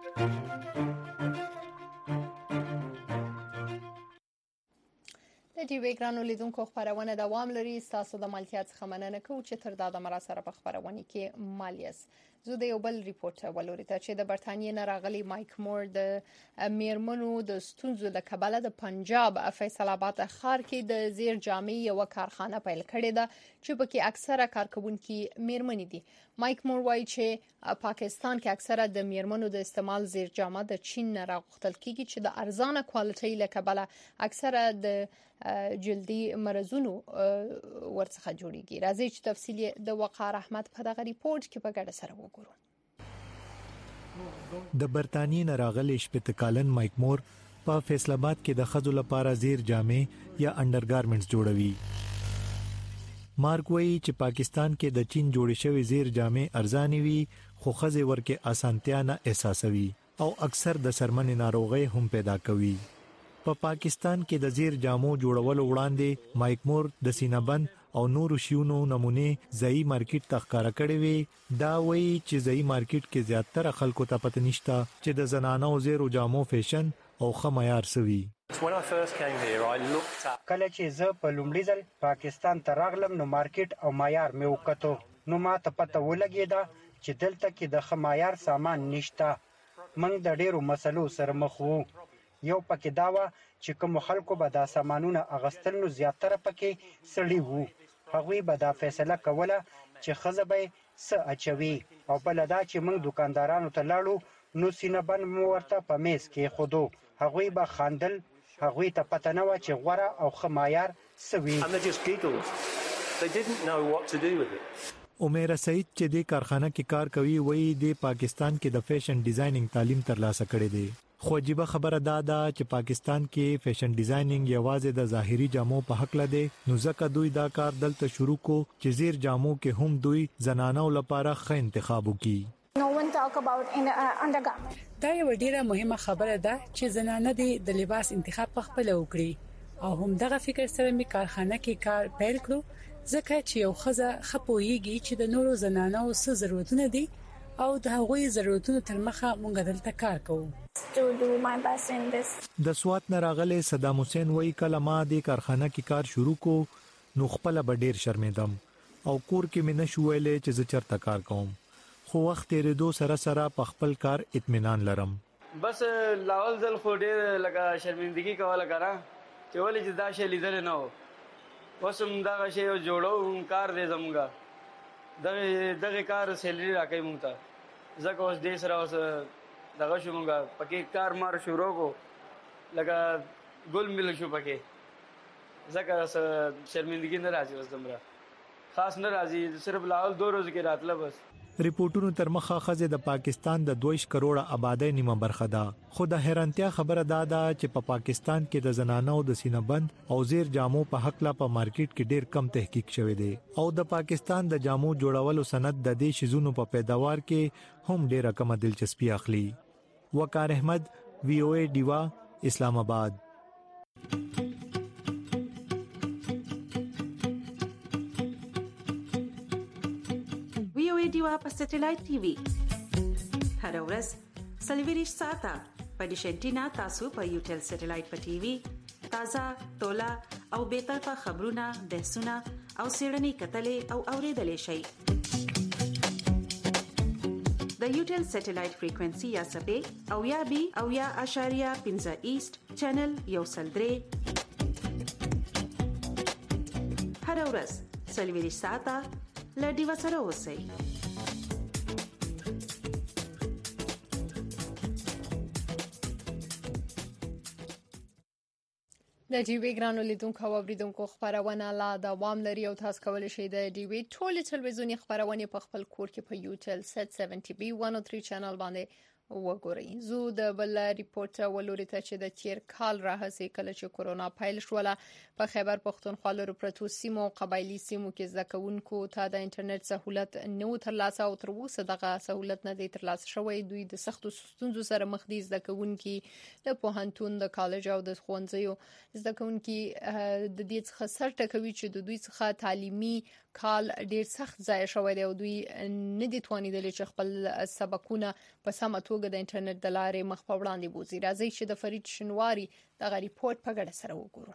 د ټي وی ګرانو لیدونکو خبرونه دوام لري. تاسو د مالتیا څخه مننه کوم چې تر دا د مرا سره په خبرونه کې مالیس. زه د یو بل ریپورت ولوري ته چې د برتانیې نه راغلي مایک مور د میرمنو د ستونزو د کبله د پنجاب فیصل آباد ښار کې د زیر جامع یو کارخانه پیل کړې ده چې پکې اکثره کارکونکي میرمنې دي. مایک مور وایي چې پاکستان کې اکثره د میرمنو د استعمال زیر جامه د چین نه راغوښتل کیږي چې د ارزانه کوالټي له کبله اکثره د جلدي مرزونو ورڅخه جوړیږي. راځي چې تفصیل د وقار احمد په دغه ریپورت کې په ګډه سره وګورو. د برتانیې نه راغلي شپږکالن مایک مور په فیصل آباد کې د خځو لپاره زیر جامې یا انډرګارمنټس جوړوي. مارک وایي چې پاکستان کې د چین جوړې شوی زیر جامې ارزاني وي خو خځې ورکه اسانتیا نه احساسوي او اکثر د سرمنې ناروغي هم پیدا کوي. په پاکستان کې د زیر جامو جوړولو وړاندې مایک مور د سینابند او نورو شیونو نمونه ځای مارکیټ تخکاره کړي وي. دا وایي چې ځای مارکیټ کې زیاتره خلکو ته پته نشته چې د زنانو زیرو جامو فیشن او خمایار سوي. کله چې زه په لومړي ځل پاکستان ته راغلم نو مارکیټ او معیار مې وکړو نو ما ته پته ولګېده چې دلته کې د خمایار سامان نشته. موږ د ډیرو مسلو سره مخ وو. یو پکې دا و چې کوم خلکو به دا سامانونه اغستل نو زیاتره پکې سړي وو. هغوی به دا فیصله کوله چې ښځه به څه اچوي او بله دا چې موږ دکاندارانو ته لاړو نو سینه‌بند مو ورته په میز کې ښودو. هغوی به خاندل. هغوی ته پته نه وه چې غوره او ښه معیار څه وي. عمر سعید چې د کارخانه کې کار کوي وایي د پاکستان کې د فیشن ډیزاینینګ تعلیم ترلاسه کړی دی. خو عجیب خبره دا ده چې پاکستان کې فیشن ډیزاینینګ یوازې د ظاهري جامو په حق لده، نو ځکه دوی دا کار دلته شروع کو چې زیر جامو کې هم دوی زنانو لپاره ښه انتخاب وکړي. دا یو ډیره مهمه خبره ده چې زنانه د لباس انتخاب په خپل وکړي او هم دغه فکر سره می کارخانه کې کار پیل کړو ځکه چې یو خزه خپويږي چې د نورو زنانو څه ضرورتونه دي او د هغوی ضرورتونو تر مخه مونږ دلته کار کوو. د سوات نه راغلي صدام حسین وایي کله ما د کارخانه کې کار شروع کو نو خپل به ډیر شرمېدم او کور کې مې نشو ویلې چې زه چرته کار کوم، خو وخت تیرېدو سره سره په خپل کار اطمینان لرم. بس لاول ځل خو ډیر لکه شرمندګي کوله کړه چې ولې چې دا شی لیدل نه و، وسم دا شی جوړو کار دې زموږه دغه کار سیلری راکې مونږ ته ځکه اوس دې سره اوس دغه شو مونږه پکې کار مار شروع کو لکه ګل مل شو پکې ځکه شرمندګي نه راځي اوس دمره خاص نه راځي، صرف لاول 2 ورځې کې راتله بس. ریپورتونو تر مخه خزه د پاکستان د 2 کروڑه آبادی نیمه برخه ده، خو د حیرانتیا خبره ده چې په پاکستان کې د زنانو د سینه‌بند او زیر جامو په حق لا په مارکیټ کې ډیر کم تحقیق شوی دی او د پاکستان د جامو جوړولو صنعت د دې شیزونو په پیداوار کې هم ډیره کم دلچسپي اخلي. وقار احمد، VOA ډیوا، اسلام آباد. ډیوا په سټلایټ ټي وي هر ورځ سلویریش ساته په ډیشنټینا تاسو په یوټل سټلایټ په ټي وي تازه تولا او به طرفه خبرونه بحثونه او سیړنی کتلې او اوریدلې شي. د یوټل سټلایټ فریکوئنسي یا سبې او یا بي او یا اشاریه 15 ایست چینل یو سلدري هر ورځ سلویریش ساته لډي وسره اوسئ. د ډیوی ګرانو لیدونکو او اوریدونکو خبرونه لا دوام لري او تاسو کولی شئ د ډیوی ټول ټلویزیونی خبرونه په خپل کور کې په یوټل سټ 70B 103 چینل باندې وګورئ. زه د بل ریپورت ولوري ته چې د تیر کال راهسي کله چې کورونا پایل شوله په خیبر پختونخوا لرو پرتو سیمو قبایلی سیمو کې ځکهونکو ته د انټرنیټ سہولت نو ترلاسه او تر اوسه دغه سہولت نه دی ترلاسه شوی. دوی د سختو ستونزو سره مخ دي. ځکهونکو د پوهنتون د کالج او د ښوونځیو ځکهونکو د دې څخه سر ټکوي چې د دوی څخه تعلیمي کال ډیر سخت ځای شوی دی او دوی نه دي توانیدل چې خپل سبقونه په سمه توګه د انټرنیټ د لارې مخ په وړاندې بوزي. راځي چې د فرید شنواری دغه ریپورت په ګډه سره وګورو.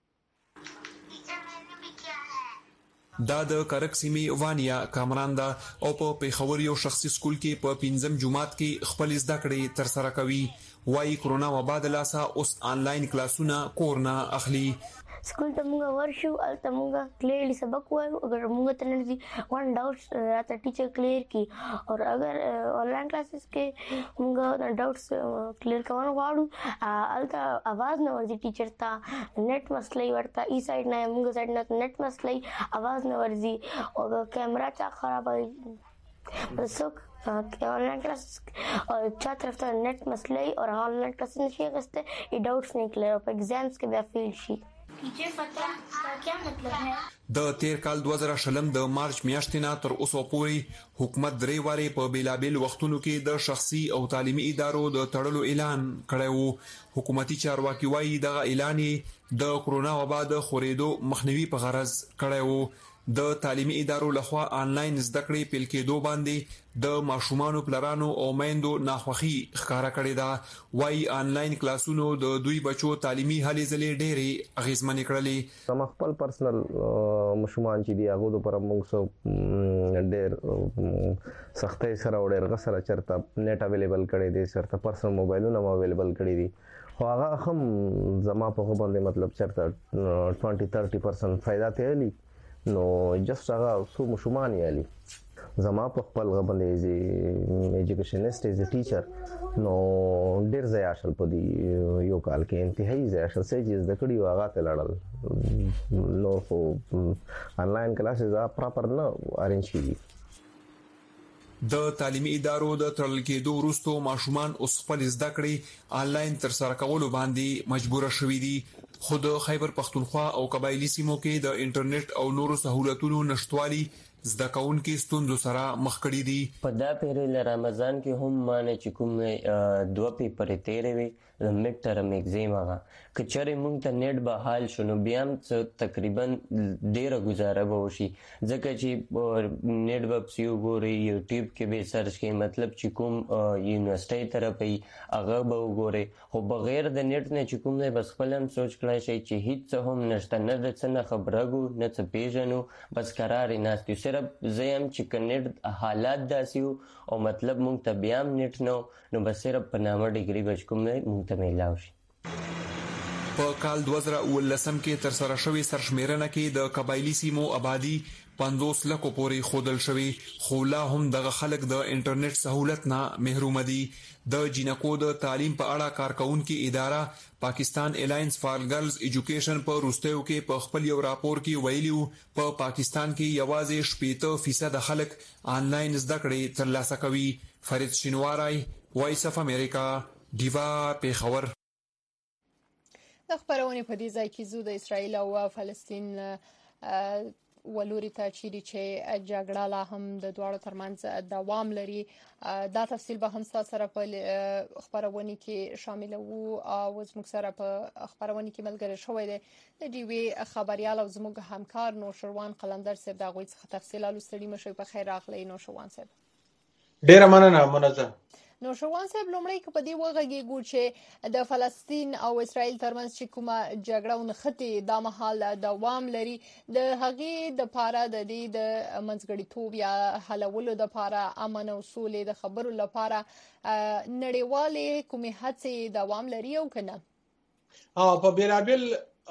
دا د کرک سیمې وانیا کامران دا او په پیښور یو شخصي سکول کې په 5م جمعات کې خپل زده کړې تر سره کوي. وايي کرونا وبا د لاسه اوس آنلاین کلاسونه کورنا اخلي. स्कूल ته موږ ورشو الته موږ کلیرلی سبق وایو اگر موږ ته نه دي ون ډاوټس راته ټیچر کلیر کی او اگر آنلاین کلاسز کې موږ ډاوټس کلیر کوو غواړو الته आवाज نه ورځي ټیچر ته نت مسلې ورته ای سایډ نه موږ سایډ نه نت مسلې आवाज نه ورځي او کیمرا چا خراب وي بسوک ऑनलाइन क्लास और छात्र तरफ नेट मसले और ऑनलाइन क्लास नशे गस्ते ये डाउट्स नहीं क्लियर और एग्जाम्स के भी फेल शी टीचर पता क्या मतलब है. د تیر کال 2020 د مارچ میاشتې نه تر اوسه پورې حکومت درې واره په بیلابل وختونو کې د شخصي او تعلیمي ادارو د تړلو اعلان کړی وو. حکومتي چارواکي وایي دغه اعلان د کرونا وبا د خورېدو مخنیوي په غرض کړی وو. د تعلیمي ادارو لخوا آنلاین زده کړې پیل کېدو باندې د ماشومانو پلرانو او میندو ناخوښي ښکارا کړې ده. وايي آنلاین کلاسونو د دوی بچو تعلیمي هلې ځلې ډېرې اغیزمنې کړلې. زما خپل پرسنل ماشومان چې دی هغه د پر موږ سو ډېر سختۍ سره او ډېر غسر چرته نیټ اویلیبل کړي دي چرته پرسنل موبایلونه اویلیبل کړي دي خو هغه هم زما په باندې مطلب چرته 20-30% फायदा ته لري نو جست هغه څو مشومان یالي زما په خپل غبندې ایجوکیشنست ایز ا ټیچر نو ډیر ځای شل په دی یو کال کې انتهایی ځای شل سې چې د کډي واغه ته لړل نو خو آنلاین کلاسز پراپر نه ارینج کیږي. د تعلیمي ادارو د تړل کېدو وروسته ماشومان اوس خپل زده کړې آنلاین ترسره کولو باندې مجبور شوي دي. خو د خیبر پښتونخوا او قبایلی سیمو کې د انټرنیټ او نورو سہولتونو نشټوالي زده کوونکي ستونزو سره مخ کړي دي. په دا پیریل رمضان کې هم مانه چې کوم 2 پیپرې تیرې وي د میډ ټرم ایگزام هغه کچره مونږ ته نیټ به حال شنو بیا هم تقریبا ډیره گزاره به وشي ځکه چې نیټ به پسې وګوري یوټیوب کې به سرچ کوي مطلب چې کوم یونیورسيټي طرفې هغه به وګوري خو بغیر د نیټ نه چې کوم نه بس خپل هم سوچ کړای شي چې هیڅ هم نشته نه د څه نه خبرګو نه څه پیژنو بس قرار نه ستو صرف زم چې کنيټ حالات داسي او مطلب مونږ ته بیا هم نیټ نو بس صرف په نامه ډیګري بچ کوم نه مونږ ته ملاوي شي. په کال 2019 کې تر سره شوی سرشمیرنه کې د قبایلی سیمو آبادی 50 لکو پورې خودل شوی خو لا هم دغه خلک د انټرنیټ سہولت نه محروم دي. د جینکو د تعلیم په اړه کارکونکو اداره پاکستان الاینس فار ګرلز ایجوکیشن په روستیو کې په خپل یو راپور کې ویلیو په پاکستان کې یوازې 70% خلک آنلاین زده کړې ترلاسه کوي. فرید شینواری، وایس اف امریکا، دیوا پیښور. د خبرونه په دې ځای کې زو د اسرایل او فلسطین ولوري ته چې جګړه لا هم د دوه ترمنځ دوام لري. دا تفصیل به هم سره په خبرونه کې شامل وو او زموږ سره په خبرونه کې ملګری شوی دی د ډیوی خبريال او زموږ همکار نوشروان قلندر صاحب دا غوښتل څخه تفصیل الوستړي مشه په خیر راغلی نوشروان صاحب. ډیر مننه منزه. نوشروان صاحب لومړی په دې وغږیږو چې د فلسطین او اسرائیل ترمنځ چې کومه جګړه ونښتې د مهال دوام لري د هغې د پاره د دې د منځګړیتوب یا حلولو د پاره امن او سولې د خبرو لپاره نړیوالې کومې هڅې دوام لري او کنه په بیلابل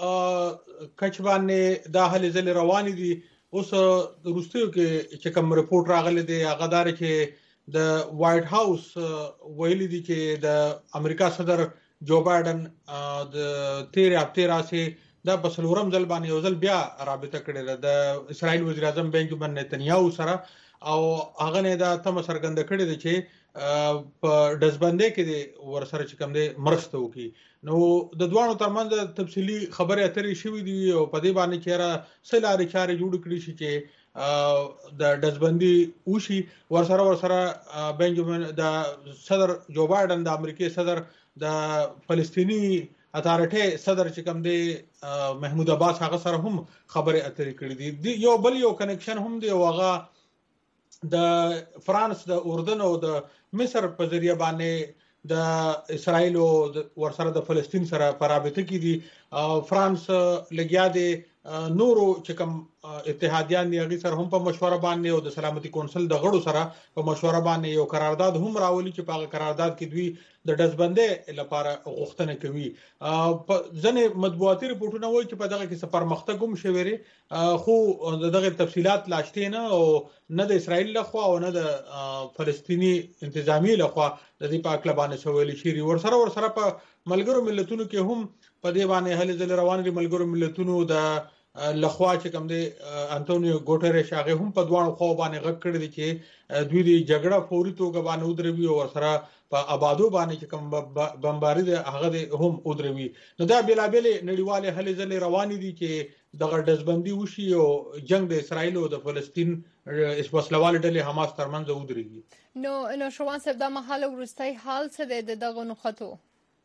کچ باندې د هلې ځلې روان دي. اوس روستیو کې چې کوم رپورت راغلی دی هغه دار چې د وایټ هاوس ویلي دي چې د امریکا صدر جو بایدن د 13 هفته راځي د بسلورم ځل باندې یو ځل بیا رابطه کړې ده د اسرائیل وزیر اعظم بنجامین نتنیاهو سره او هغه نه دا تم سرګند کړی دی چې په دزبندې کې ورسره چې کوم دی مرسته وکړي. نو د دوانو ترمنځ تفصیلی خبرې اترې شوې دي او په دې باندې چې را سلاري چارې جوړ کړي شي چې د دزبندي وشي. ورسره بنجامین د صدر جو بایدن د امریکای صدر د فلسطینی اتارټي صدر چې کوم دی محمود عباس هغه سره هم خبرې اترې کړې دي. یو بل یو کنیکشن هم دی او هغه د فرانس د اردن او د مصر په ذریعہ باندې د اسرائیل او ورسره د فلسطین سره پرابطه کې دي. فرانس لګیا دی نورو چې کوم اتحادیان دی هغه سره هم په مشوره باندې او د سلامتي کونسل د غړو سره په مشوره باندې یو قرارداد هم راولي چې په قرارداد کې دوی د دزبندې لپاره غوښتنه کوي. ځنې مطبوعاتي رپورټونه وایي چې په دغه کې سفر مختګ هم شوی خو دغه تفصيلات لاشته نه او نه د اسرائیل لخوا او نه د فلسطینی انتظامی لخوا د دې په اړه باندې سوال شي. ورسره په ملګرو ملتونو کې هم په دې باندې هلې ځل روان دي. ملګرو ملتونو د لخوا چې کوم دی انټونیو ګوټریش هغه هم په دوه خو باندې غږ کړی دی چې دوی د جګړه فوري توګه باندې ودروي او سره په آبادو باندې چې کوم بمباری دی هغه هم ودروي. نو دا بیلابل نړیواله هلې ځل روان دي چې د دزبندي وشي او جنگ د اسرائیل او د فلسطین اسپاسلوال ډلې حماس ترمنځ ودرېږي. نو شوان صاحب دا محل ورستای حال څه دی دغه نقطو؟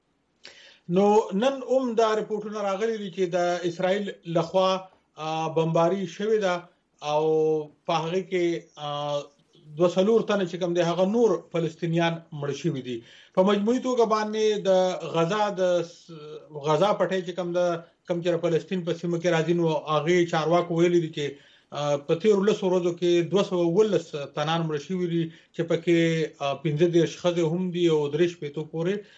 نو نن دا رپورټونه راغلي دي چې د اسرائیل لخوا بمباری شوې ده او په هغه کې 200 تنه چې کوم دی هغه نور فلسطینیان مړ شوي دي. په مجموعي توګه باندې د غزا پټه چې کوم چې فلسطین په سیمه کې راځي نو هغه چارواکو ویلي دي چې په 13 ورځو کې 219 تنان مړ شوي دي چې پکې 15 خزه هم دي او 3 پېتو پورې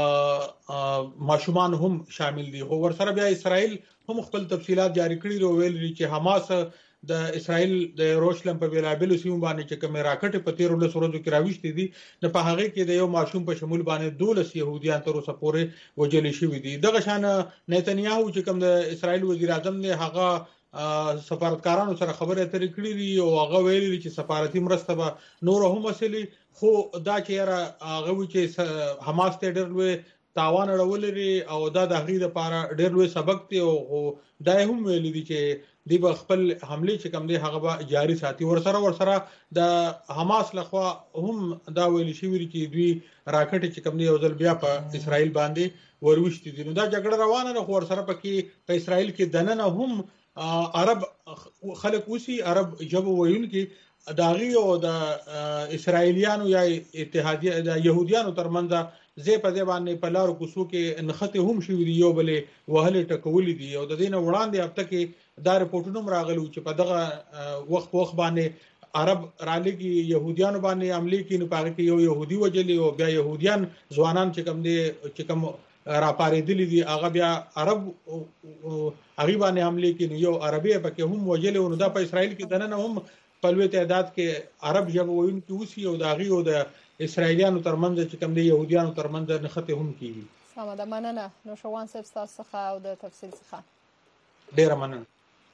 ماشومان هم شامل دي. خو ورسره بیا اسرائیل هم خپل تفصيلات جاری کړي او ویل دي چې حماس د اسرائیل د یروشلم په بیلابل سیمو باندې چې کوم راکټ په 13 ورځو کې راوښتي دي نه په هغه کې د یو ماشوم په شمول باندې 12 يهوديان تر اوسه پورې وجل شوي دي. دغه شان نتنیاهو چې کوم د اسرائیل وزیر اعظم نه هغه سفارتکارانو سره خبرې اترې کړې دي او هغه ویلي دي چې سفارتي مرسته به نور هم وسیلي، خو دا چې هغه وی چې حماس ته ډېر لوی تاوان اړولري او دا د هغې لپاره ډېر لوی سبق دی او دا هم ویلي دي چې دی به خپل حمله چې کوم دی هغه به جاری ساتي. ورسره د حماس لخوا هم دا ویل شوی چې دوی راکټ چې کوم دی یو ځل بیا په اسرائیل باندې وروشتي دي. نو دا جګړه روانه ده، خو ورسره پکې په اسرائیل کې دننه هم عرب خلک اوسي، عرب ژبه ویونکي داغي او د اسرائیلیانو یا اتحادیه د يهوديانو ترمنځ زه په دې باندې په لارو کوڅو کې نخته هم شوې دي، یو بلې وهلې ټکولې دي او د دې نه وړاندې هفته کې دا رپورټونه راغلي چې په دغه وخت باندې عرب رالګي يهوديانو باندې عملي کینو، پاره کې یو يهودي وجلي او بیا يهوديان ځوانان چې کوم راپارېدلي دي هغه بیا عرب هغه باندې عملي کینو، یو عربي پکې هم وجلي او دا په اسرائیل کې دنه هم په لوی تعداد کې عرب ژبه ویونکي اوسي او داغي او د اسرائیلیانو ترمنځ چې کوم دی يهوديانو ترمنځ نخته هم کیږي. سمه ده، مننه. نو شوان صاحب تاسو څخه او د تفصیل څخه ډیره مننه.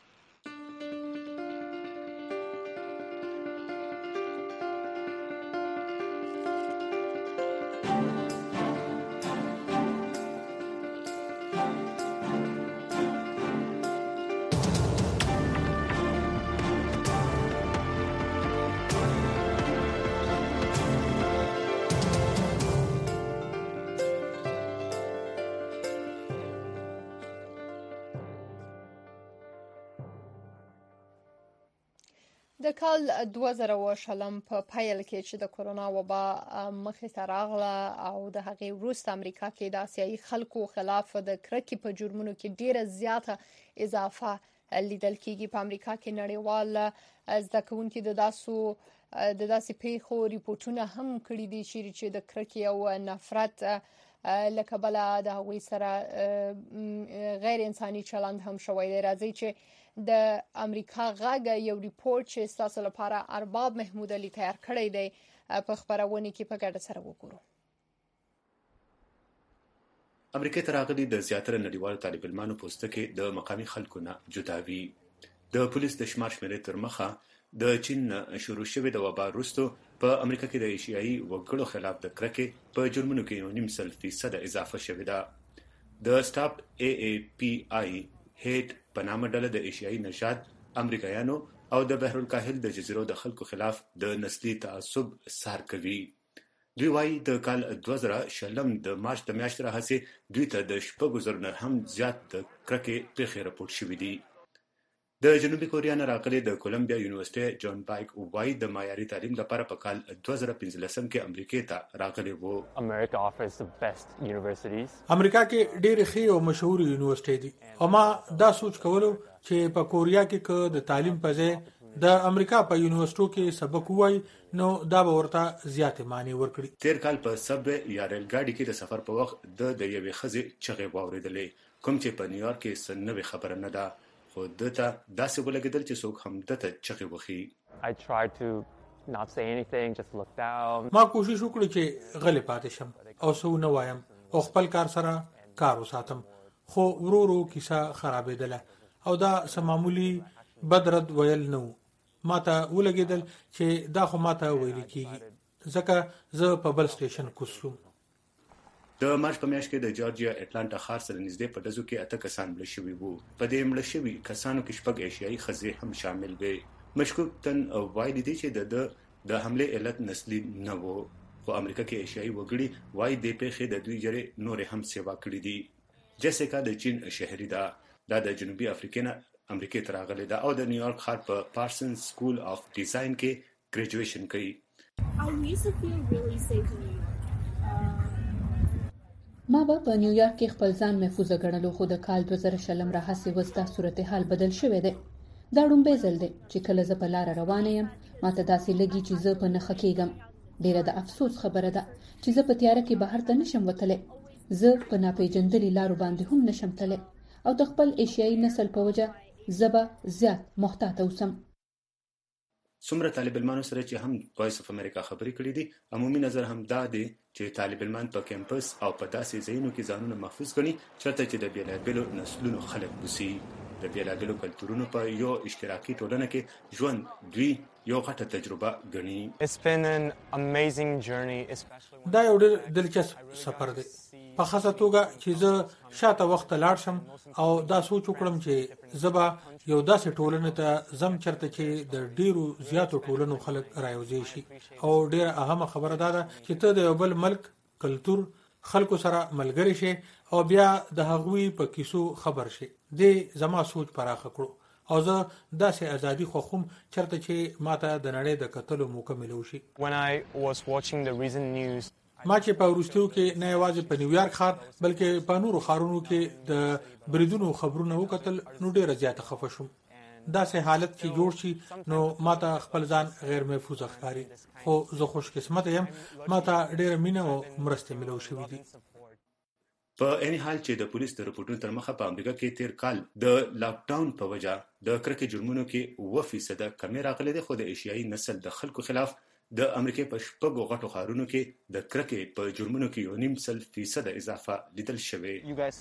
د کال 2020 په پایل کې چې د کورونا وبا مخې ته راغله او د هغې وروسته امریکا کې د آسیایي خلکو خلاف د کرکې په جرمونو کې ډیره زیاته اضافه لیدل کېږي. په امریکا کې نړیوال زده کوونکي د داسې پیښو ریپورتونه هم کړي دي چې د کرکې او نفرت لکه بل د هغوی سره غیر انساني چلند هم شوی دی. راځي چې د امریکا غږ یو ریپورت چې تاسو لپاره ارباب محمود علي تیار کړی دی په خبرونه کې په ګډه سره وګورو. امریکا ته راغلي د زیاتره نړیوالو طالب علمانو پوستکي د مقامي خلکو نه جداوي. د پولیس د شمار شمیرې تر مخه د چین شروع شوې د وبا وروسته په امریکا کې د ایشیایي وګړو خلاف د کرکې په جرمونو کې 9.5% اضافه شوې ده. د سټاپ AAPI هیټ په نامه ډله د ایشیایي نژاد امریکایانو او د بحرالکاهل د جزیرو د خلکو خلاف د نسلي تعصب سار کوي. دوی وايي د کال 2020 د مارچ د میاشتې راهیسې دوی ته د 6,000 نه هم زیات د کرکې پیښې راپورټ شوې دي. د جنوبي کوریا نه راغلي د کولمبیا یونیورسيټي جون بایک وايي د معیاري تعلیم لپاره په کال 2015 کې امریکا ته راغلي وو. America offers the best universities. امریکا کې ډېر ښه او مشهور یونیورسيټي دي. اما دا سوچ کولو چې په کوریا کې د تعلیم په ځای د امریکا په یونیورسيټو کې سبق وای نو دا به ورته زیاتې معنی ورکړي. تیر کال په سب یا ریل ګاډي کې د سفر په وخت د یوې ښځې چغې واورېدلې، کوم چې په نیویارک کې څه نوې خبره نه ده، خو دته داسې ولګېدل چې څوک هم دته چغې وخي. I tried to not say anything, just look down. ما کوشش وکړ چې غلې پاتې شم او څه نه وایم او خپل کار سره کار وساتم، خو ورو کیسه خرابېدله او دا سمامولي بدرد ویل نو. ماته ولګېدل چې دا خو ماته ویل کیږي، ځکه زه په بل سټیشن کوشم. د مارچ په میاشت کې د جورجیا اټلانټا ښار سره نږدې په ډزو کې 8 کسان مړه شوي وو. په دې مړه شوي کسانو کې 6 ایشیایي ښځې هم شامل وي. مشکوک تن وایي دي چې د حمله علت نسلي نه وو، خو امریکا کې ایشیایي وګړي وایي د پیښې د دوی جری نور هم سیوا کړی دي. جیسیکا د چین شهري ده، دا د جنوبي افریقا نه امریکا ته راغلې ده او د نیویارک ښار په پارسن سکول اف ډیزاین کې ګریجویشن کوي. ما به په نیویارک کې خپل ځان محفوظ ګڼلو، خو د کال 2020 راهیسې وستا صورتحال بدل شوی دی. دا ډومبې ځل دی چې کله زه په لار روانه یم ماته داسې لګي چې زه په نخښه کېږم. ډیره د افسوس خبره ده چې زه په تیاره کې بهر ته نشم وتلی. زه په ناپېژندلې لارو باندې هم نشم تللی او د خپل ایشیایي نسل په وجه زه به زیات محتاط اوسم. څومره طالب علمانو سره چې هم وایس اف امریکا خبرې کړې دي، عمومي نظر هم دا دی چې طالب علمان په کیمپس او په داسې ځایونو کې ځانونه محفوظ کړي چېرته چې د بیلابیلو نسلونو خلک اوسي. د بیلابیلو کلتورونو په یو اشتراکي ټولنه کې ژوند دوی یو غټه تجربه ګڼي. دا یو ډېر دلچسپ سفر دی په خاصه توګه چې زه شاته وخت لاړ شم او دا سوچ وکړم چې زبا یو داسې ټولنه ته زم چرته چې د ډیرو زیاتو ټولنو خلک رايوځي شي او ډیره اهمه خبره ده چې ته د یو بل ملک کلتور خلکو سره ملګری شي او بیا د هغوی په کیسو خبر شي. دې زما سوچ پراخه کړو او زه داسې ازادي خوښوم چرته چې ماته د نړۍ د کتلو موقع ملو شي. ما چې په وروستیو کې نه یوازې په نیویارک ښار بلکې په نورو ښارونو کې د بریدونو خبرونه وکتل نو ډیره زیاته خفه شوم. داسې حالت چې جوړ شي نو ماته خپل ځان غیر محفوظ ښکاري خو زه خوش قسمت یم ماته ډیره مینه او مرسته ملو شوې دي. په اني حال چې د پولیس د رپورټونو تر مخه په امریکا کې تیر کال د لاک ډاون په وجه د کرکې جرمونو کې 9% کمی راغلي دي خو د ایشیایي نسل د خلکو خلاف د امریکا په شپږو غټو ښارونو کې د کرکې په جرمونو کې 9.5% اضافه لیدل شوې.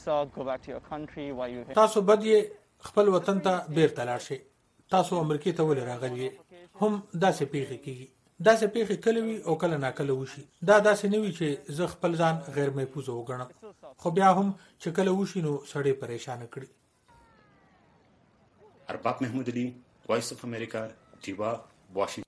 تاسو بدی خپل وطن ته بیرته لاړ شئ. تاسو امریکا ته ولې راغلي هم داسې پیښې کیږي. داسې پیښې کله وي او کله ناکله وشي. دا داسې نه وي چې زه خپل ځان غیر محفوظ وګڼم خو بیا هم چې کله وشي نو سړی پریشان کړي. ارباب محمود علي وایس اف امریکا ډیوا واشنگټن.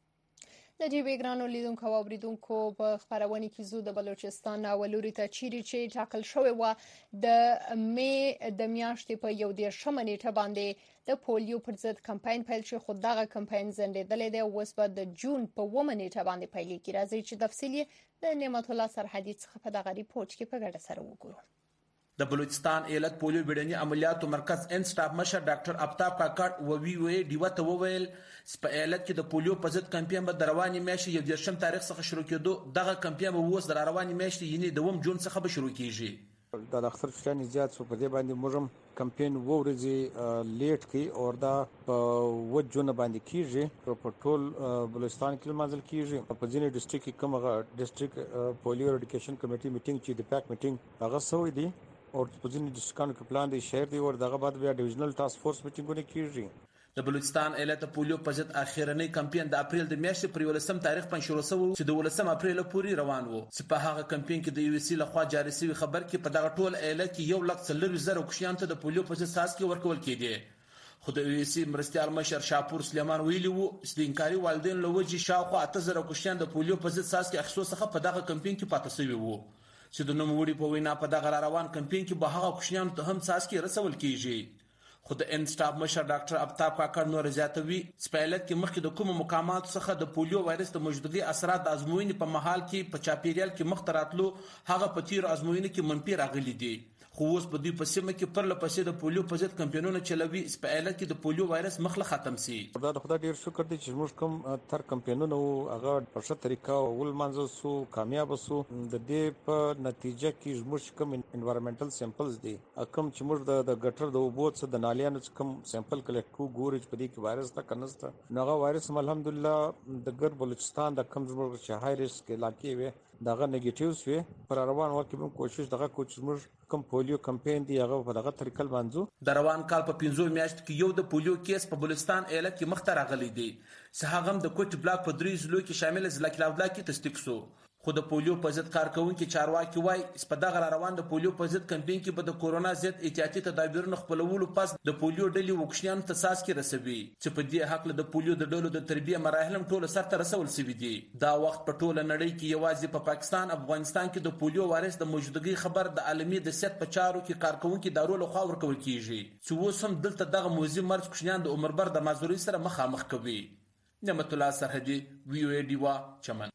د جیبې ګرانو لیدونکو او اوریدونکو په خبرونه کې زو د بلوچستان اولوري ته چیرې چې ټاکل شوی و د می د میاشتې په 11 نیټه باندې د پولیو پر ضد کمپاین پیل شو خو دغه کمپاین زندېدلې ده اوس په د جون په 9 نیټه باندې پیل کیږي. راځي چې تفصیلی د نعمت الله سرحدي څخه په دغه ریپورت کې په ګډه سره وګورو. د بلوچستان ایالت پولیو بیړني عملیاتو مرکز ان سټاف مشر ډاکټر افتاب کاکړ وی ډیوه ته وویل په ایالت کې د پولیو په ضد کمپاین به د رواني میاشتې 11 تاریخ څخه شروع کېدو. دغه کمپاین به اوس د رواني میاشتې یعنی د 2 جون څخه به شروع کیږي. د اختر فلان زیات سو په دې باندې موږ کمپاین ورځي لیټ کی او دا په 2 جون باندې کیږي په ټول بلوچستان کې منځل کیږي. په ځینې ډیسټریکټ کې کومه ډیسټریکټ پولیو ایډوکیشن کمیټي میټینګ چې د پاک میټینګ هغه سوې دي او په ځینې ډیسټریکټونو کې پلان دی شهر دی او دغه بعد بیا ډیویژنل ټاسک فورس میټینګونه کیږي. د بلوچستان ایالت پولیو په ضد اخیرنی کمپاین د اپریل د میاشتې پر 11 تاریخ باندې شروع شو چې د 11 اپریل پورې روان وو. په هغه کمپاین کې د یو سی لخوا جاري شوی خبر کې په دغه ټول ایالت کې 1,40,000 کوشیان ته د پولیو په ضد ساس کې ورکول کېدی. خو د یو سی مرستيال مشر شاپور سلیمان ویلی وو چې د انکاري والدین لوجي شاوخوا 8000 کوشیان د پولیو په ضد ساس کې اخیستو څخه په دغه کمپاین کې پاتې شوی وو. چې د نوموړي په وینا په دغه روان کمپاین کې به هغه کوشیان ته هم ساس کې رسول کیږي. خو د ان سټاف مشر ډاکټر افتاب کاکړ نور زیاتوي سپایلت کې مخکې د کوم مقامات څخه د پولیو وایرس د موجودګي اثرات د ازموینې په محل کې په چاپیریال کې مختراتلو هغه په تیر ازموینې کې منفي راغلي دي. خو اوس په دې پسمه کې پر لپسې د پولیو په ضد کمپاینونه چلوي سپایلت کې د پولیو وایرس مخله ختم سي. دا د خدای ډیر شکر دی چې موږ کوم تر کمپاینونه هغه په ښه طریقه ول منځو سو کامیاب سو. د دې په نتیجه کې موږ کوم انوایرنمنټل سیمپلز دي کوم چې موږ د ګټر د اوبو څخه د نالیانو کوم سیمپل کلیکټ کو ګورج په دې کې وایرس تا کنسته نوغه وایرس الحمدلله د ګر بلوچستان د کم زموږ چې های ریسک علاقې وي دغه نیگیټیو شوی پر روان وخت کې کوشش دغه کوچ موږ کوم پولیو کمپاین دی هغه په دغه طریقه منځو. د روان کال په 15 میاشتو کې یو د پولیو کیس په بلوچستان ایالت کې مخ ته راغلی دی. هغه هم د کوټ بلاک په 3 ضلعو کې شامل ضلع کلاوډلا کې تصدیق شو. خو د پولیو په ضد کارکونکو چارواکي وای په دغه روان د پولیو په ضد کمپاین کې په د کورونا ضد احتیاطي تدابیرونو خپلولو پس د پولیو ډلې وکښنیان ته ساس کې رسوي چې په دې حق له د پولیو د ډلو د تربیه مراحل هم ټول سره رسول شوی دي. دا وخت په ټوله نړۍ کې یوازې په پاکستان افغانستان کې د پولیو وایرس د موجودګي خبر د عالمي د صحت په چارو کې کارکونکو دارو له خوا ورکول کیږي چې اوس هم دلته دغه موزي مرز کوشنیان د عمر بر د مازوري سره مخامخ کوي. نعمت الله سرحدي وی او ډیوا چمن.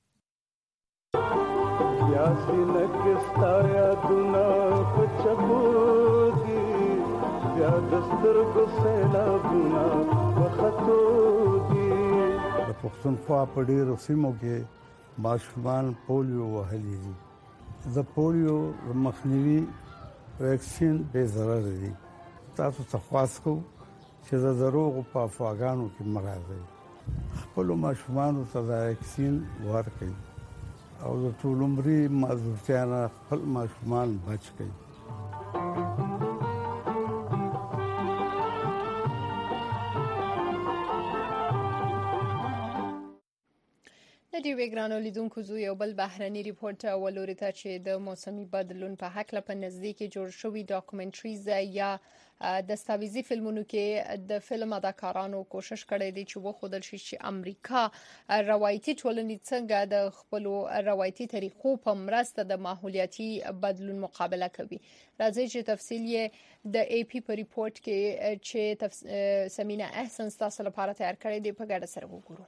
یاسي لکستا یادونه پچپو دي بیا دستر کو سیلابونه وختو دي. د پښتونخوا په ډیرو سیمو کې ماشومان پولیو وهلي دي. د پولیو مخنیوي ویکسین بے ضرر دي. تاسو ته خواست کوم چې د دروغ په افواګانو کې مراد خپل ماشومان ته د ویکسین ورکړي او د ټول عمرې معذورتیانه خپل ماشومان بچ کړي. د دې ګرانو لیدونکو زو یو بل بهرني ریپورت ولوري ته چې د موسمي بدلون په حق په نزدیک جوړ شوی ډاکومنټریز یا دستاویزي فلمونو کې د فلم اداکارانو کوشش کړی دی چې وښودل شي چې امریکا روایتي ټولنې څنګه د خپل روایتي طریقو په مرسته د ماحولیاتي بدلون مقابله کوي. راځي چې تفصیل یې د اي پی په ریپورت کې چې سمینا احسن تاسو لپاره تیار کړی دی په ګډه سره وګورو.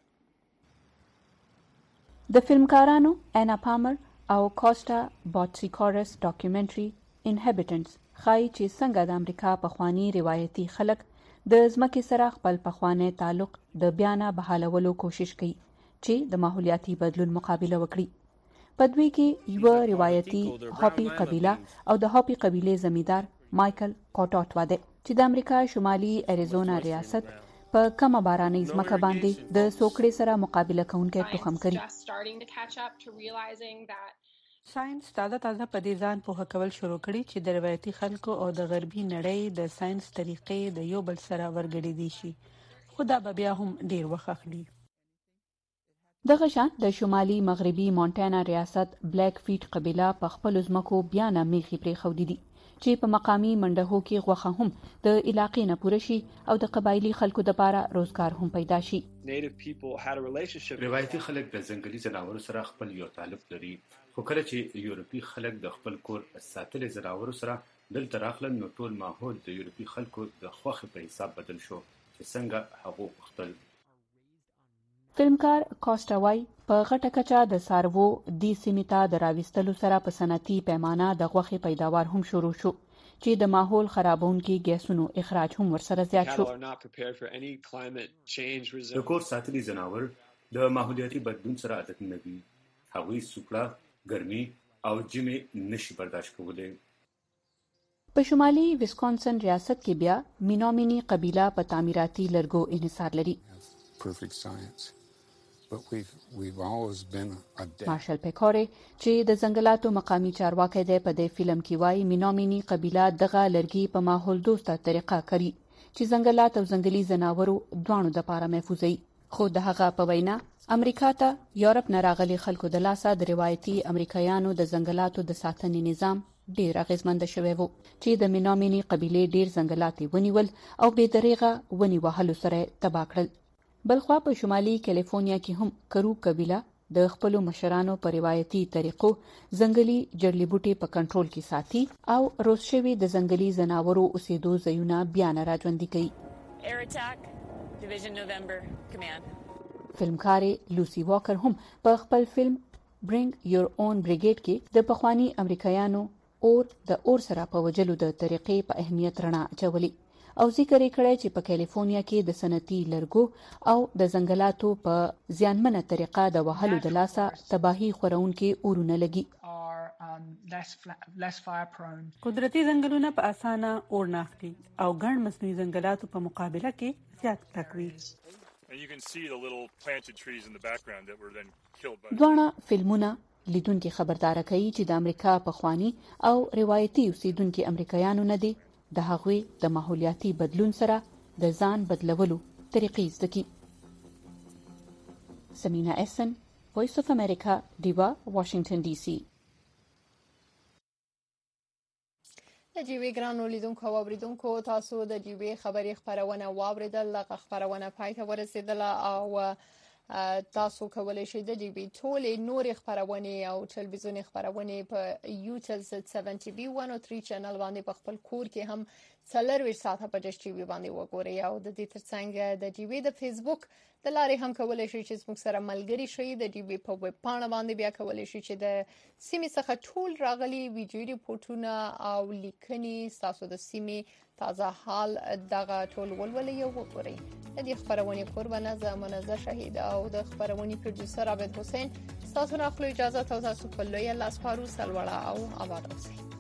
د فلمکارانو انا پامر او کوسټا بوتسیکورس ډاکومنټري انهبیټنټس خای چې څنګه د امریکا پخوانی روایتي خلک د ځمکې سره خپل پخوانی تعلق د بیانه بحالولو کوشش کوي چې د ماحولیاتي بدلون مقابله وکړي. په دوی کې یو روایتي هاپی قبیله او د هاپی قبیله زمیندار مایکل کوټاټ واده چې د امریکا شمالي اریزونا ریاست په کومه باراني ځمکه باندې د سوکړې سره مقابله کوونکې تخم کړي. ساينس تازه په دې ځان پوهه کول شروع کړي چې د روایتي خلکو او د غربي نړۍ د ساينس طریقې د یو بل سره ورګړي دي شي. خو دا بیا هم ډیر وخت اخلي. دغه شان د شمالي مغربي مونټانا ریاست بلیک فیټ قبیله په خپل ځمکو بیا نه میخي پرې خودي دي چې په مقامی منډهو کې غوښه هم د علاقې نه پوره شي او د قبایلی خلکو لپاره روزګار هم پیدا شي. روایتي خلک د ځنګلي ځناورو سره خپل یو تعلق لري، خو کله چې یورپی خلک د خپل کور ساتلې ځناورو سره دلته راغلل نو ټول ماحول د یورپی خلکو د خوښې په حساب بدل شو چې څنګه هغه وختل. فلمکار کوسټاوای په غټه کچا د سارو دی سیمیتا د راوستلو سره په صنعتي پیمانه د غوښې پیداوار هم شروع شو چې د ماحول خرابونکي ګیسونو اخراج هم ورسره زیات شو. د کور ساتلي ځناور د ماحولیاتي بدلون سره عادت نه دي، هغوی سوکړه، ګرمي او جمع نشي برداشت کولی. په شمالي ویسکونسن ریاست کې بیا مینومینی قبیله په تعمیراتي لرګو انحصار لري. مارشل پیکوري چې د ځنګلاتو مقامی چارواکي دی په دې فلم کې وایي مینومینی قبیله دغه لرګي په ماحول دوسته طریقه کوي چې ځنګلات او ځنګلي ځناورو دوانو د لپاره محفوظ وي. خو د هغه په وینا امریکا ته یورپ نه راغلي خلکو د لاسه د روایتي امریکایانو د ځنګلاتو د ساتنې نظام ډیر اغیزمند شوی وو چې د مینومینی قبیله ډیر ځنګلات ونیول او به دریغه ونی وهلو سره تباہ کړل. بلخوا په شمالي کالیفورنیا کې هم کرو قبیله د خپل مشرانو په روایتي طریقو ځنګلي جړلی بوټي په کنټرول کې ساتي او روسشوي د ځنګلي ځناورو اوسېدو ځایونه بیا نه راځوندي کوي. فلمکارې لوسی واکر هم په خپل فلم برینګ یور اون بریګیډ کې د پخوانی امریکایانو اور د اور سره په وجلو د طریقې په اهمیت رڼا اچولې او ذکر یې کړی چې په کالیفورنیا کې د صنعتي لرګو او د ځنګلاتو په زیانمنه طریقه د وهلو د لاسه تباہي خورونکي اورونه لګي. قدرتي ځنګلونه په اسانه اور نه اخلي او ګڼ مصنوعي ځنګلاتو په مقابله کې زیات تکوي. دوه فلمونه لیدونکو خبردار کوي چې د امریکا پخوانی او روایتي اوسیدونکو امریکایانو نه دي د هغوی د ماحولیاتي بدلون سره د ځان بدلولو طریقې زده کړي. سمینا احسن، وایس اف امریکا، دیوا، واشنگټن ډي سي. د جیوی ګرانو لیدونکو او اوریدونکو تاسو د جیوی خبري خبرونه واوریدل، لغه خبرونه پای ته ورسېدله او تاسو کولای شئ د جیبي ټولې نور خبرونه او ټلویزیوني خبرونه په یوټل 70 103 چینل باندې په خپل کور کې هم 24 ساعته په ډیش ټي وي باندې وګورئ او د دې ترڅنګ د جیبي د فیسبوک د لارې هم کولای شئ چې موږ سره ملګري شئ. د جیبي په ویب پاڼه باندې بیا کولای شئ چې د سیمې څخه ټول راغلي ویډیو ریپورتونه او لیکنې تاسو د سیمې تازه حال دغه ټول ولولئ او وګورئ. د دې خبرونه قربانه زمانه شهید او د خبرونه پروډوسر عبد حسین تاسو نه خپل اجازه تاسو په لوی الله سپارو. سلوړه او آباد اوسئ.